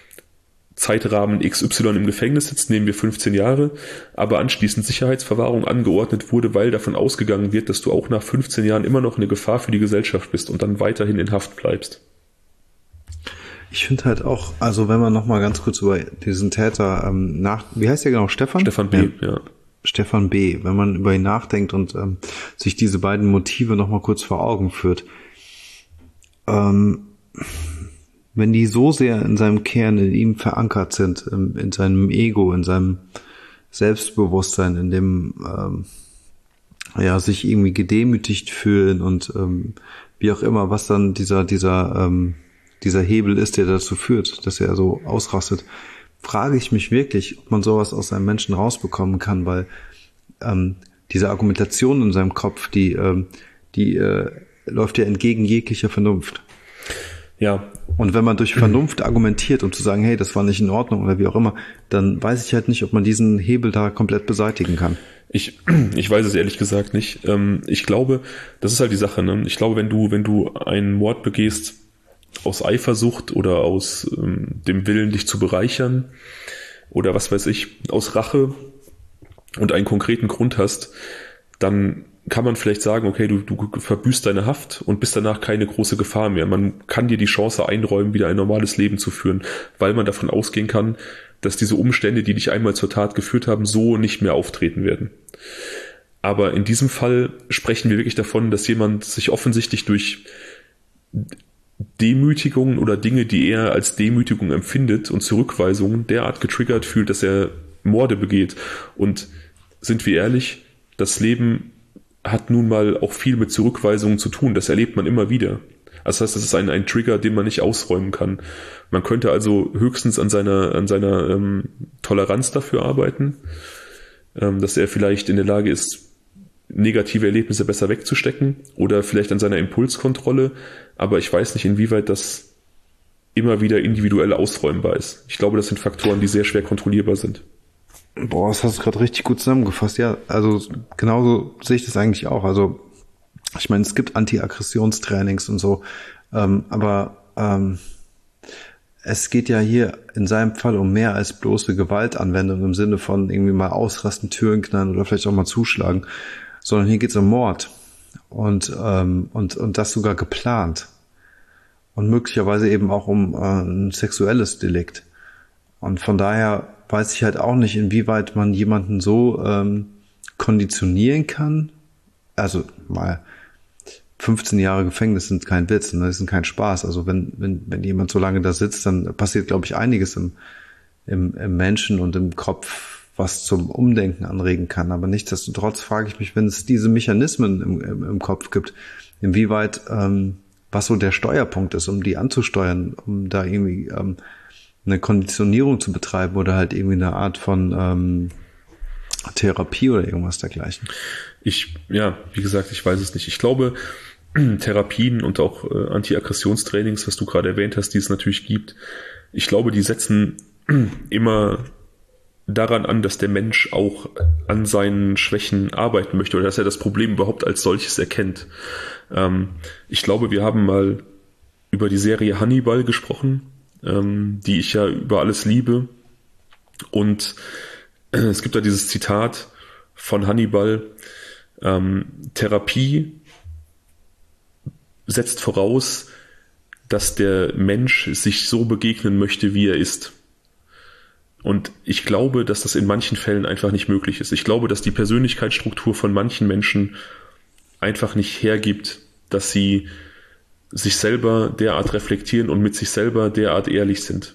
S2: Zeitrahmen XY im Gefängnis sitzt, nehmen wir 15 Jahre, aber anschließend Sicherheitsverwahrung angeordnet wurde, weil davon ausgegangen wird, dass du auch nach 15 Jahren immer noch eine Gefahr für die Gesellschaft bist und dann weiterhin in Haft bleibst.
S1: Ich finde halt auch, also wenn man nochmal ganz kurz über diesen Täter wie heißt der genau? Stefan?
S2: Stefan B., ja.
S1: Stefan B., wenn man über ihn nachdenkt und sich diese beiden Motive nochmal kurz vor Augen führt, wenn die so sehr in seinem Kern, in ihm verankert sind, in seinem Ego, in seinem Selbstbewusstsein, in dem sich irgendwie gedemütigt fühlen und wie auch immer, was dann dieser Hebel ist, der dazu führt, dass er so ausrastet, frage ich mich wirklich, ob man sowas aus einem Menschen rausbekommen kann, weil diese Argumentation in seinem Kopf, die läuft ja entgegen jeglicher Vernunft.
S2: Ja.
S1: Und wenn man durch Vernunft argumentiert, um zu sagen, hey, das war nicht in Ordnung oder wie auch immer, dann weiß ich halt nicht, ob man diesen Hebel da komplett beseitigen kann.
S2: Ich weiß es ehrlich gesagt nicht. Ich glaube, das ist halt die Sache, ne? Ich glaube, wenn du einen Mord begehst aus Eifersucht oder aus dem Willen, dich zu bereichern oder was weiß ich, aus Rache und einen konkreten Grund hast, dann kann man vielleicht sagen, okay, du verbüßt deine Haft und bist danach keine große Gefahr mehr. Man kann dir die Chance einräumen, wieder ein normales Leben zu führen, weil man davon ausgehen kann, dass diese Umstände, die dich einmal zur Tat geführt haben, so nicht mehr auftreten werden. Aber in diesem Fall sprechen wir wirklich davon, dass jemand sich offensichtlich durch Demütigungen oder Dinge, die er als Demütigung empfindet und Zurückweisungen derart getriggert fühlt, dass er Morde begeht. Und sind wir ehrlich, das Leben hat nun mal auch viel mit Zurückweisungen zu tun. Das erlebt man immer wieder. Das heißt, das ist ein Trigger, den man nicht ausräumen kann. Man könnte also höchstens an seiner Toleranz dafür arbeiten, dass er vielleicht in der Lage ist, negative Erlebnisse besser wegzustecken oder vielleicht an seiner Impulskontrolle. Aber ich weiß nicht, inwieweit das immer wieder individuell ausräumbar ist. Ich glaube, das sind Faktoren, die sehr schwer kontrollierbar sind.
S1: Boah, das hast du gerade richtig gut zusammengefasst. Ja, also genauso sehe ich das eigentlich auch. Also ich meine, es gibt Anti-Aggressionstrainings und so, aber es geht ja hier in seinem Fall um mehr als bloße Gewaltanwendung im Sinne von irgendwie mal ausrasten, Türen knallen oder vielleicht auch mal zuschlagen, sondern hier geht es um Mord und das sogar geplant und möglicherweise eben auch um ein sexuelles Delikt. Und von daher weiß ich halt auch nicht, inwieweit man jemanden so konditionieren kann. Also mal 15 Jahre Gefängnis sind kein Witz, ne? Das sind kein Spaß. Also wenn jemand so lange da sitzt, dann passiert, glaube ich, einiges im Menschen und im Kopf, was zum Umdenken anregen kann. Aber nichtsdestotrotz frage ich mich, wenn es diese Mechanismen im Kopf gibt, inwieweit was so der Steuerpunkt ist, um die anzusteuern, um da irgendwie eine Konditionierung zu betreiben oder halt irgendwie eine Art von Therapie oder irgendwas dergleichen.
S2: Wie gesagt, ich weiß es nicht. Ich glaube, Therapien und auch Anti-Aggressionstrainings, was du gerade erwähnt hast, die es natürlich gibt, ich glaube, die setzen immer daran an, dass der Mensch auch an seinen Schwächen arbeiten möchte oder dass er das Problem überhaupt als solches erkennt. Ich glaube, wir haben mal über die Serie Hannibal gesprochen, die ich ja über alles liebe. Und es gibt da dieses Zitat von Hannibal, Therapie setzt voraus, dass der Mensch sich so begegnen möchte, wie er ist. Und ich glaube, dass das in manchen Fällen einfach nicht möglich ist. Ich glaube, dass die Persönlichkeitsstruktur von manchen Menschen einfach nicht hergibt, dass sie sich selber derart reflektieren und mit sich selber derart ehrlich sind.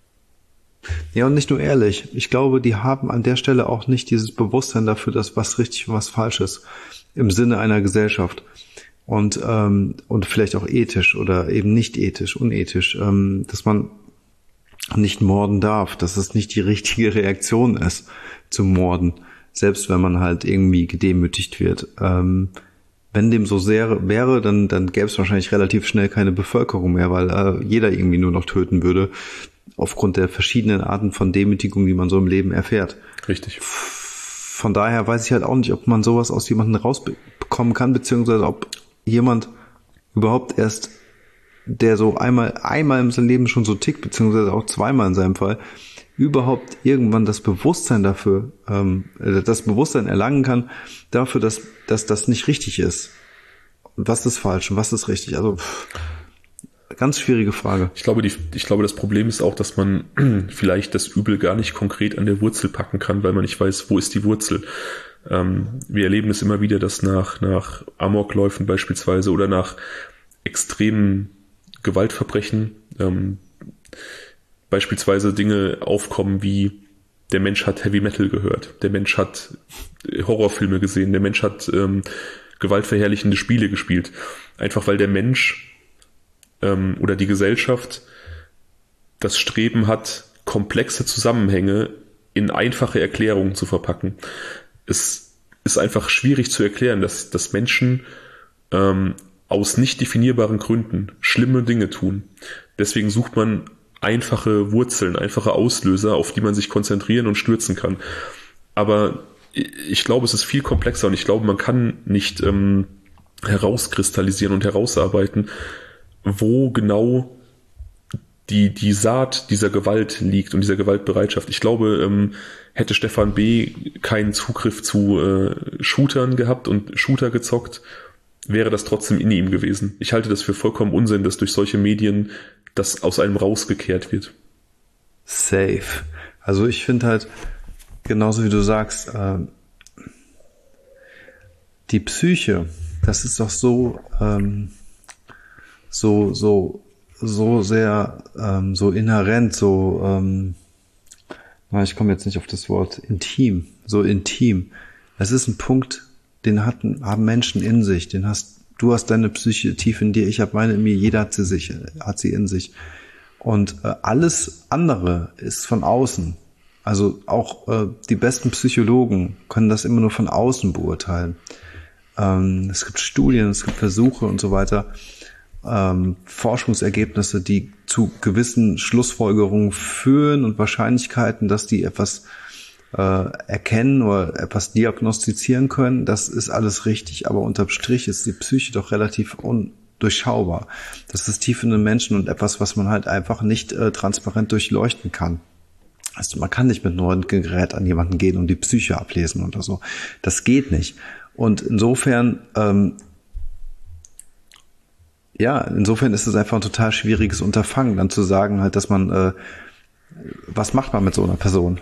S1: Ja, und nicht nur ehrlich. Ich glaube, die haben an der Stelle auch nicht dieses Bewusstsein dafür, dass was richtig und was falsch ist im Sinne einer Gesellschaft. Und vielleicht auch ethisch oder eben nicht ethisch, unethisch, dass man nicht morden darf, dass es nicht die richtige Reaktion ist zu morden, selbst wenn man halt irgendwie gedemütigt wird. Wenn dem so sehr wäre, dann gäbe es wahrscheinlich relativ schnell keine Bevölkerung mehr, weil jeder irgendwie nur noch töten würde, aufgrund der verschiedenen Arten von Demütigung, die man so im Leben erfährt.
S2: Richtig.
S1: Von daher weiß ich halt auch nicht, ob man sowas aus jemandem rausbekommen kann, beziehungsweise ob jemand überhaupt erst, der so einmal in seinem Leben schon so tickt, beziehungsweise auch zweimal in seinem Fall, überhaupt irgendwann das Bewusstsein dafür, das Bewusstsein erlangen kann dafür, dass das nicht richtig ist. Und was ist falsch und was ist richtig? Also ganz schwierige Frage.
S2: Ich glaube, das Problem ist auch, dass man vielleicht das Übel gar nicht konkret an der Wurzel packen kann, weil man nicht weiß, wo ist die Wurzel. Wir erleben es immer wieder, dass nach Amokläufen beispielsweise oder nach extremen Gewaltverbrechen beispielsweise Dinge aufkommen wie der Mensch hat Heavy Metal gehört, der Mensch hat Horrorfilme gesehen, der Mensch hat gewaltverherrlichende Spiele gespielt. Einfach weil der Mensch oder die Gesellschaft das Streben hat, komplexe Zusammenhänge in einfache Erklärungen zu verpacken. Es ist einfach schwierig zu erklären, dass Menschen aus nicht definierbaren Gründen schlimme Dinge tun. Deswegen sucht man einfache Wurzeln, einfache Auslöser, auf die man sich konzentrieren und stürzen kann. Aber ich glaube, es ist viel komplexer und ich glaube, man kann nicht herauskristallisieren und herausarbeiten, wo genau die Saat dieser Gewalt liegt und dieser Gewaltbereitschaft. Ich glaube, hätte Stefan B. keinen Zugriff zu Shootern gehabt und Shooter gezockt, wäre das trotzdem in ihm gewesen. Ich halte das für vollkommen Unsinn, dass durch solche Medien das aus einem rausgekehrt wird.
S1: Safe. Also ich finde halt, genauso wie du sagst, die Psyche, das ist doch so sehr, so inhärent, ich komme jetzt nicht auf das Wort intim, so intim. Es ist ein Punkt, den haben Menschen in sich, du hast deine Psyche tief in dir, ich habe meine in mir, jeder hat sie in sich. Und alles andere ist von außen. Also auch die besten Psychologen können das immer nur von außen beurteilen. Es gibt Studien, es gibt Versuche und so weiter, Forschungsergebnisse, die zu gewissen Schlussfolgerungen führen und Wahrscheinlichkeiten, dass die etwas erkennen oder etwas diagnostizieren können. Das ist alles richtig, aber unterm Strich ist die Psyche doch relativ durchschaubar. Das ist tief in den Menschen und etwas, was man halt einfach nicht transparent durchleuchten kann. Also man kann nicht mit einem Röntgengerät an jemanden gehen und die Psyche ablesen oder so. Das geht nicht. Und insofern, insofern ist es einfach ein total schwieriges Unterfangen, dann zu sagen halt, dass man, was macht man mit so einer Person?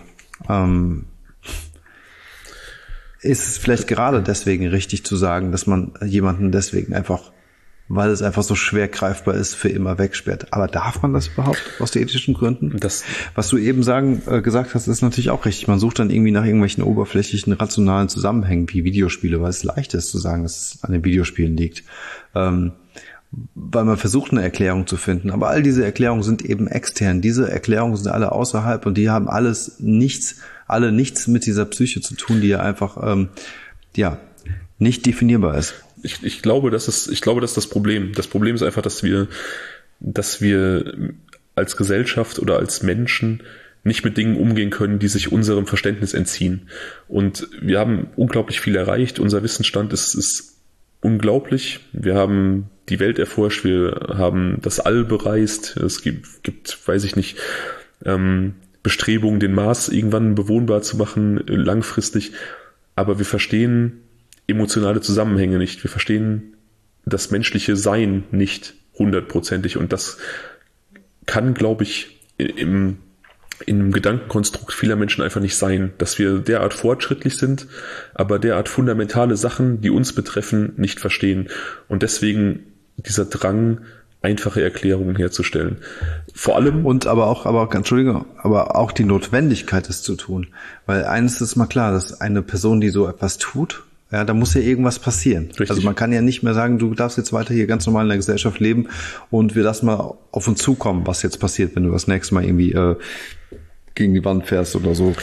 S1: Ist es vielleicht gerade deswegen richtig zu sagen, dass man jemanden deswegen einfach, weil es einfach so schwer greifbar ist, für immer wegsperrt. Aber darf man das überhaupt aus ethischen Gründen? Was du eben gesagt hast, ist natürlich auch richtig. Man sucht dann irgendwie nach irgendwelchen oberflächlichen, rationalen Zusammenhängen wie Videospiele, weil es leicht ist zu sagen, dass es an den Videospielen liegt. Weil man versucht, eine Erklärung zu finden. Aber all diese Erklärungen sind eben extern. Diese Erklärungen sind alle außerhalb und die haben alle nichts mit dieser Psyche zu tun, die ja einfach, nicht definierbar ist.
S2: Ich glaube, das ist das Problem. Das Problem ist einfach, dass wir als Gesellschaft oder als Menschen nicht mit Dingen umgehen können, die sich unserem Verständnis entziehen. Und wir haben unglaublich viel erreicht. Unser Wissensstand ist unglaublich. Wir haben die Welt erforscht, wir haben das All bereist. Es gibt, weiß ich nicht, Bestrebungen, den Mars irgendwann bewohnbar zu machen, langfristig. Aber wir verstehen emotionale Zusammenhänge nicht. Wir verstehen das menschliche Sein nicht 100%. Und das kann, glaube ich, im Gedankenkonstrukt vieler Menschen einfach nicht sein, dass wir derart fortschrittlich sind, aber derart fundamentale Sachen, die uns betreffen, nicht verstehen. Und deswegen dieser Drang, einfache Erklärungen herzustellen. Vor allem.
S1: Aber auch die Notwendigkeit, es zu tun. Weil eines ist mal klar, dass eine Person, die so etwas tut, ja, da muss ja irgendwas passieren.
S2: Richtig.
S1: Also man kann ja nicht mehr sagen, du darfst jetzt weiter hier ganz normal in der Gesellschaft leben und wir lassen mal auf uns zukommen, was jetzt passiert, wenn du das nächste Mal irgendwie gegen die Wand fährst oder so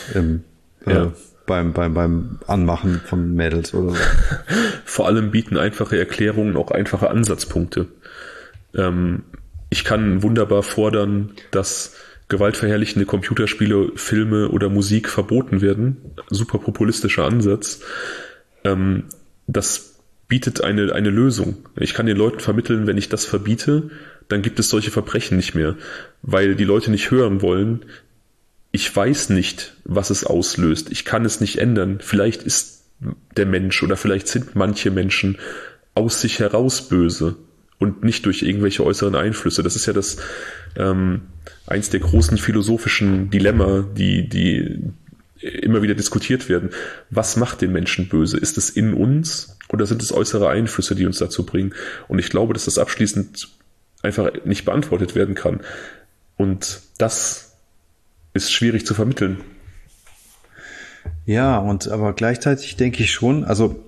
S1: beim Anmachen von Mädels oder so.
S2: Vor allem bieten einfache Erklärungen auch einfache Ansatzpunkte. Ich kann wunderbar fordern, dass gewaltverherrlichende Computerspiele, Filme oder Musik verboten werden. Super populistischer Ansatz. Das bietet eine Lösung. Ich kann den Leuten vermitteln, wenn ich das verbiete, dann gibt es solche Verbrechen nicht mehr, weil die Leute nicht hören wollen. Ich weiß nicht, was es auslöst. Ich kann es nicht ändern. Vielleicht ist der Mensch oder vielleicht sind manche Menschen aus sich heraus böse und nicht durch irgendwelche äußeren Einflüsse. Das ist ja eins der großen philosophischen Dilemma, die immer wieder diskutiert werden. Was macht den Menschen böse? Ist es in uns oder sind es äußere Einflüsse, die uns dazu bringen? Und ich glaube, dass das abschließend einfach nicht beantwortet werden kann. Und das ist schwierig zu vermitteln.
S1: Ja, aber gleichzeitig denke ich schon, also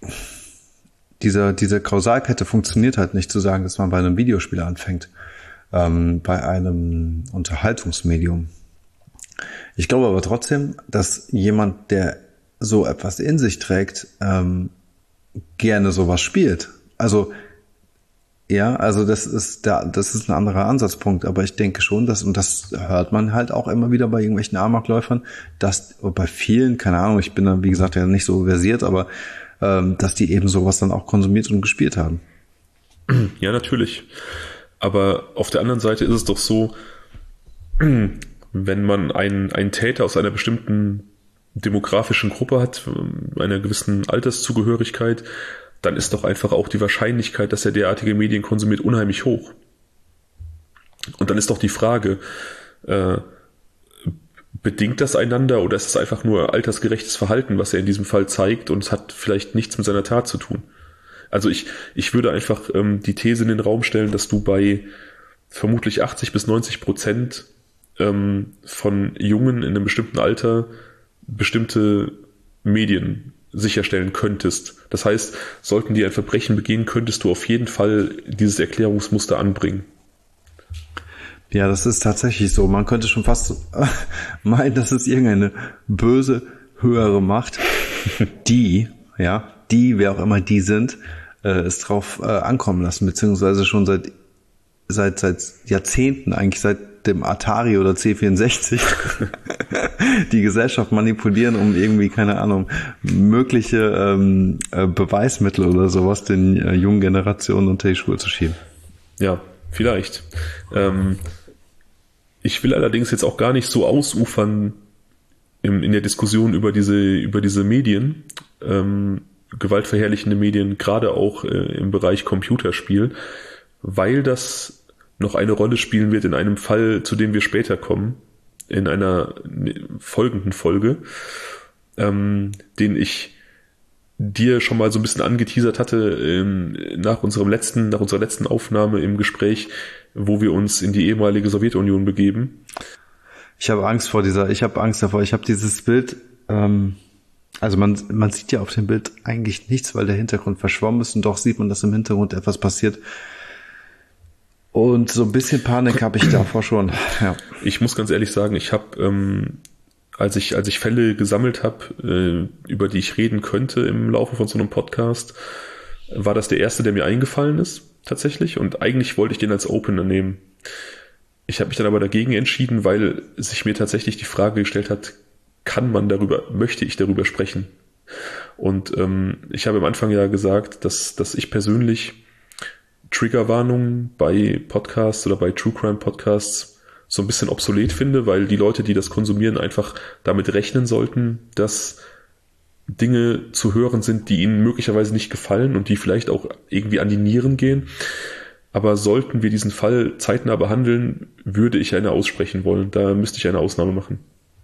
S1: diese Kausalkette funktioniert halt nicht, zu sagen, dass man bei einem Videospiel anfängt, bei einem Unterhaltungsmedium. Ich glaube aber trotzdem, dass jemand, der so etwas in sich trägt, gerne sowas spielt. Also das ist ein anderer Ansatzpunkt, aber ich denke schon, und das hört man halt auch immer wieder bei irgendwelchen Amokläufern, dass bei vielen, keine Ahnung, ich bin da, wie gesagt, ja nicht so versiert, aber dass die eben sowas dann auch konsumiert und gespielt haben.
S2: Ja, natürlich. Aber auf der anderen Seite ist es doch so, wenn man einen Täter aus einer bestimmten demografischen Gruppe hat, einer gewissen Alterszugehörigkeit, dann ist doch einfach auch die Wahrscheinlichkeit, dass er derartige Medien konsumiert, unheimlich hoch. Und dann ist doch die Frage, bedingt das einander oder ist es einfach nur altersgerechtes Verhalten, was er in diesem Fall zeigt und es hat vielleicht nichts mit seiner Tat zu tun? Also ich würde einfach die These in den Raum stellen, dass du bei vermutlich 80-90% von Jungen in einem bestimmten Alter bestimmte Medien sicherstellen könntest. Das heißt, sollten die ein Verbrechen begehen, könntest du auf jeden Fall dieses Erklärungsmuster anbringen.
S1: Ja, das ist tatsächlich so. Man könnte schon fast meinen, dass es irgendeine böse, höhere Macht, wer auch immer die sind, es drauf ankommen lassen, beziehungsweise schon seit Jahrzehnten, eigentlich seit dem Atari oder C64, die Gesellschaft manipulieren, um irgendwie, keine Ahnung, mögliche Beweismittel oder sowas den jungen Generationen unter die Schuhe zu schieben.
S2: Ja, vielleicht. Ich will allerdings jetzt auch gar nicht so ausufern in der Diskussion über diese Medien, gewaltverherrlichende Medien, gerade auch im Bereich Computerspiel, weil das noch eine Rolle spielen wird in einem Fall, zu dem wir später kommen, in einer folgenden Folge, den ich dir schon mal so ein bisschen angeteasert hatte nach unserer letzten Aufnahme im Gespräch, wo wir uns in die ehemalige Sowjetunion begeben.
S1: Ich habe Angst davor. Ich habe dieses Bild, also man sieht ja auf dem Bild eigentlich nichts, weil der Hintergrund verschwommen ist und doch sieht man, dass im Hintergrund etwas passiert. Und so ein bisschen Panik habe ich davor schon. Ja.
S2: Ich muss ganz ehrlich sagen, ich habe, als ich Fälle gesammelt habe, über die ich reden könnte im Laufe von so einem Podcast, war das der erste, der mir eingefallen ist, tatsächlich. Und eigentlich wollte ich den als Opener nehmen. Ich habe mich dann aber dagegen entschieden, weil sich mir tatsächlich die Frage gestellt hat, möchte ich darüber sprechen? Und ich habe am Anfang ja gesagt, dass ich persönlich Triggerwarnungen bei Podcasts oder bei True Crime Podcasts so ein bisschen obsolet finde, weil die Leute, die das konsumieren, einfach damit rechnen sollten, dass Dinge zu hören sind, die ihnen möglicherweise nicht gefallen und die vielleicht auch irgendwie an die Nieren gehen. Aber sollten wir diesen Fall zeitnah behandeln, würde ich eine aussprechen wollen. Da müsste ich eine Ausnahme machen.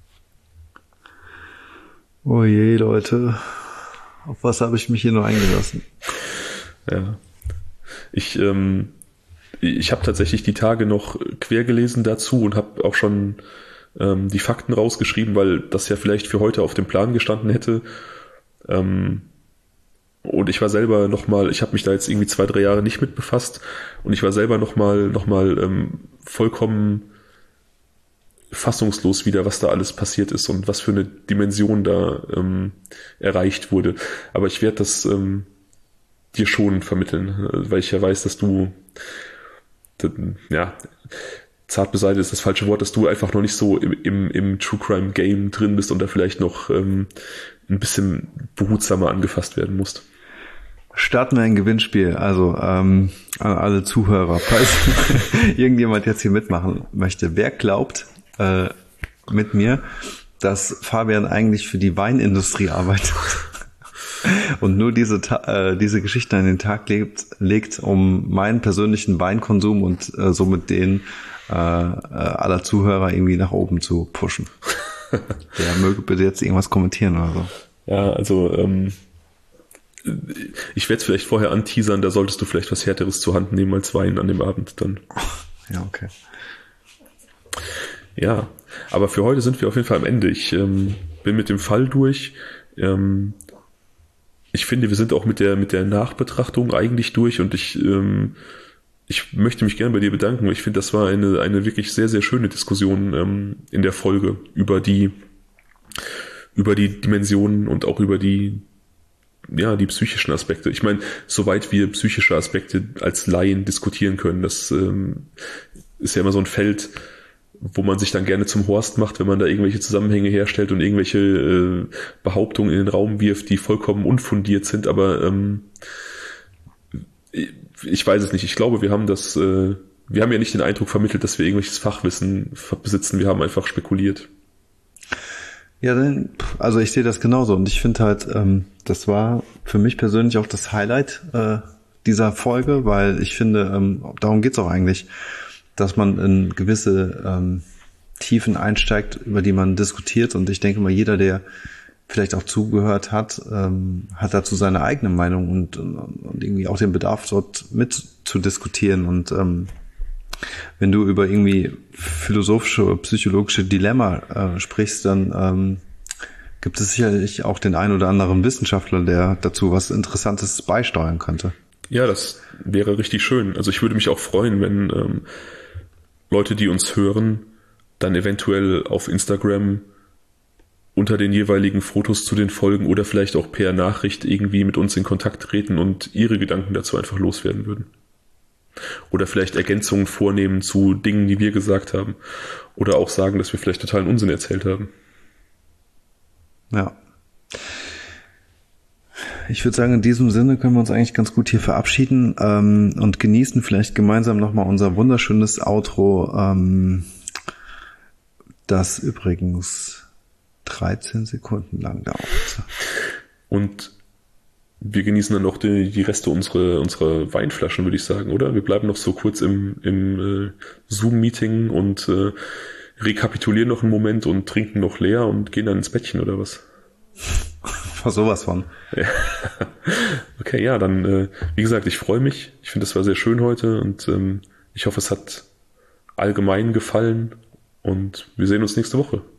S1: Oh je, Leute. Auf was habe ich mich hier nur eingelassen?
S2: Ja. Ich habe tatsächlich die Tage noch quer gelesen dazu und habe auch schon die Fakten rausgeschrieben, weil das ja vielleicht für heute auf dem Plan gestanden hätte. Und ich war selber ich habe mich da jetzt irgendwie 2-3 Jahre nicht mit befasst und ich war selber noch mal vollkommen fassungslos wieder, was da alles passiert ist und was für eine Dimension da erreicht wurde. Aber ich werde das dir schon vermitteln, weil ich ja weiß, dass du, zart beseitigt ist das falsche Wort, dass du einfach noch nicht so im True Crime Game drin bist und da vielleicht noch ein bisschen behutsamer angefasst werden musst.
S1: Starten wir ein Gewinnspiel, also an alle Zuhörer, falls irgendjemand jetzt hier mitmachen möchte. Wer glaubt mit mir, dass Fabian eigentlich für die Weinindustrie arbeitet und nur diese Geschichte an den Tag legt, um meinen persönlichen Weinkonsum und somit den aller Zuhörer irgendwie nach oben zu pushen? Der möge bitte jetzt irgendwas kommentieren oder so.
S2: Ja, also ich werde es vielleicht vorher anteasern, da solltest du vielleicht was Härteres zur Hand nehmen als Wein an dem Abend dann.
S1: Ja, okay.
S2: Ja, aber für heute sind wir auf jeden Fall am Ende. Ich bin mit dem Fall durch. Ich finde, wir sind auch mit der Nachbetrachtung eigentlich durch und ich möchte mich gerne bei dir bedanken. Ich finde, das war eine wirklich sehr, sehr schöne Diskussion in der Folge über die Dimensionen und auch über die psychischen Aspekte. Ich meine, soweit wir psychische Aspekte als Laien diskutieren können, das ist ja immer so ein Feld, wo man sich dann gerne zum Horst macht, wenn man da irgendwelche Zusammenhänge herstellt und irgendwelche Behauptungen in den Raum wirft, die vollkommen unfundiert sind, aber ich weiß es nicht. Ich glaube, wir haben ja nicht den Eindruck vermittelt, dass wir irgendwelches Fachwissen besitzen. Wir haben einfach spekuliert.
S1: Ja, also ich sehe das genauso und ich finde halt, das war für mich persönlich auch das Highlight dieser Folge, weil ich finde, darum geht's auch eigentlich, dass man in gewisse Tiefen einsteigt, über die man diskutiert und ich denke mal, jeder, der vielleicht auch zugehört hat, hat dazu seine eigene Meinung und irgendwie auch den Bedarf, dort mit zu diskutieren und wenn du über irgendwie philosophische oder psychologische Dilemma sprichst, dann gibt es sicherlich auch den einen oder anderen Wissenschaftler, der dazu was Interessantes beisteuern könnte.
S2: Ja, das wäre richtig schön. Also ich würde mich auch freuen, wenn Leute, die uns hören, dann eventuell auf Instagram unter den jeweiligen Fotos zu den Folgen oder vielleicht auch per Nachricht irgendwie mit uns in Kontakt treten und ihre Gedanken dazu einfach loswerden würden. Oder vielleicht Ergänzungen vornehmen zu Dingen, die wir gesagt haben. Oder auch sagen, dass wir vielleicht totalen Unsinn erzählt haben.
S1: Ja. Ich würde sagen, in diesem Sinne können wir uns eigentlich ganz gut hier verabschieden und genießen vielleicht gemeinsam nochmal unser wunderschönes Outro, das übrigens 13 Sekunden lang dauert.
S2: Und wir genießen dann noch die Reste unserer Weinflaschen, würde ich sagen, oder? Wir bleiben noch so kurz im Zoom-Meeting und rekapitulieren noch einen Moment und trinken noch leer und gehen dann ins Bettchen, oder was?
S1: War sowas von.
S2: Ja. Okay, ja, dann, wie gesagt, ich freue mich. Ich finde, es war sehr schön heute und ich hoffe, es hat allgemein gefallen und wir sehen uns nächste Woche.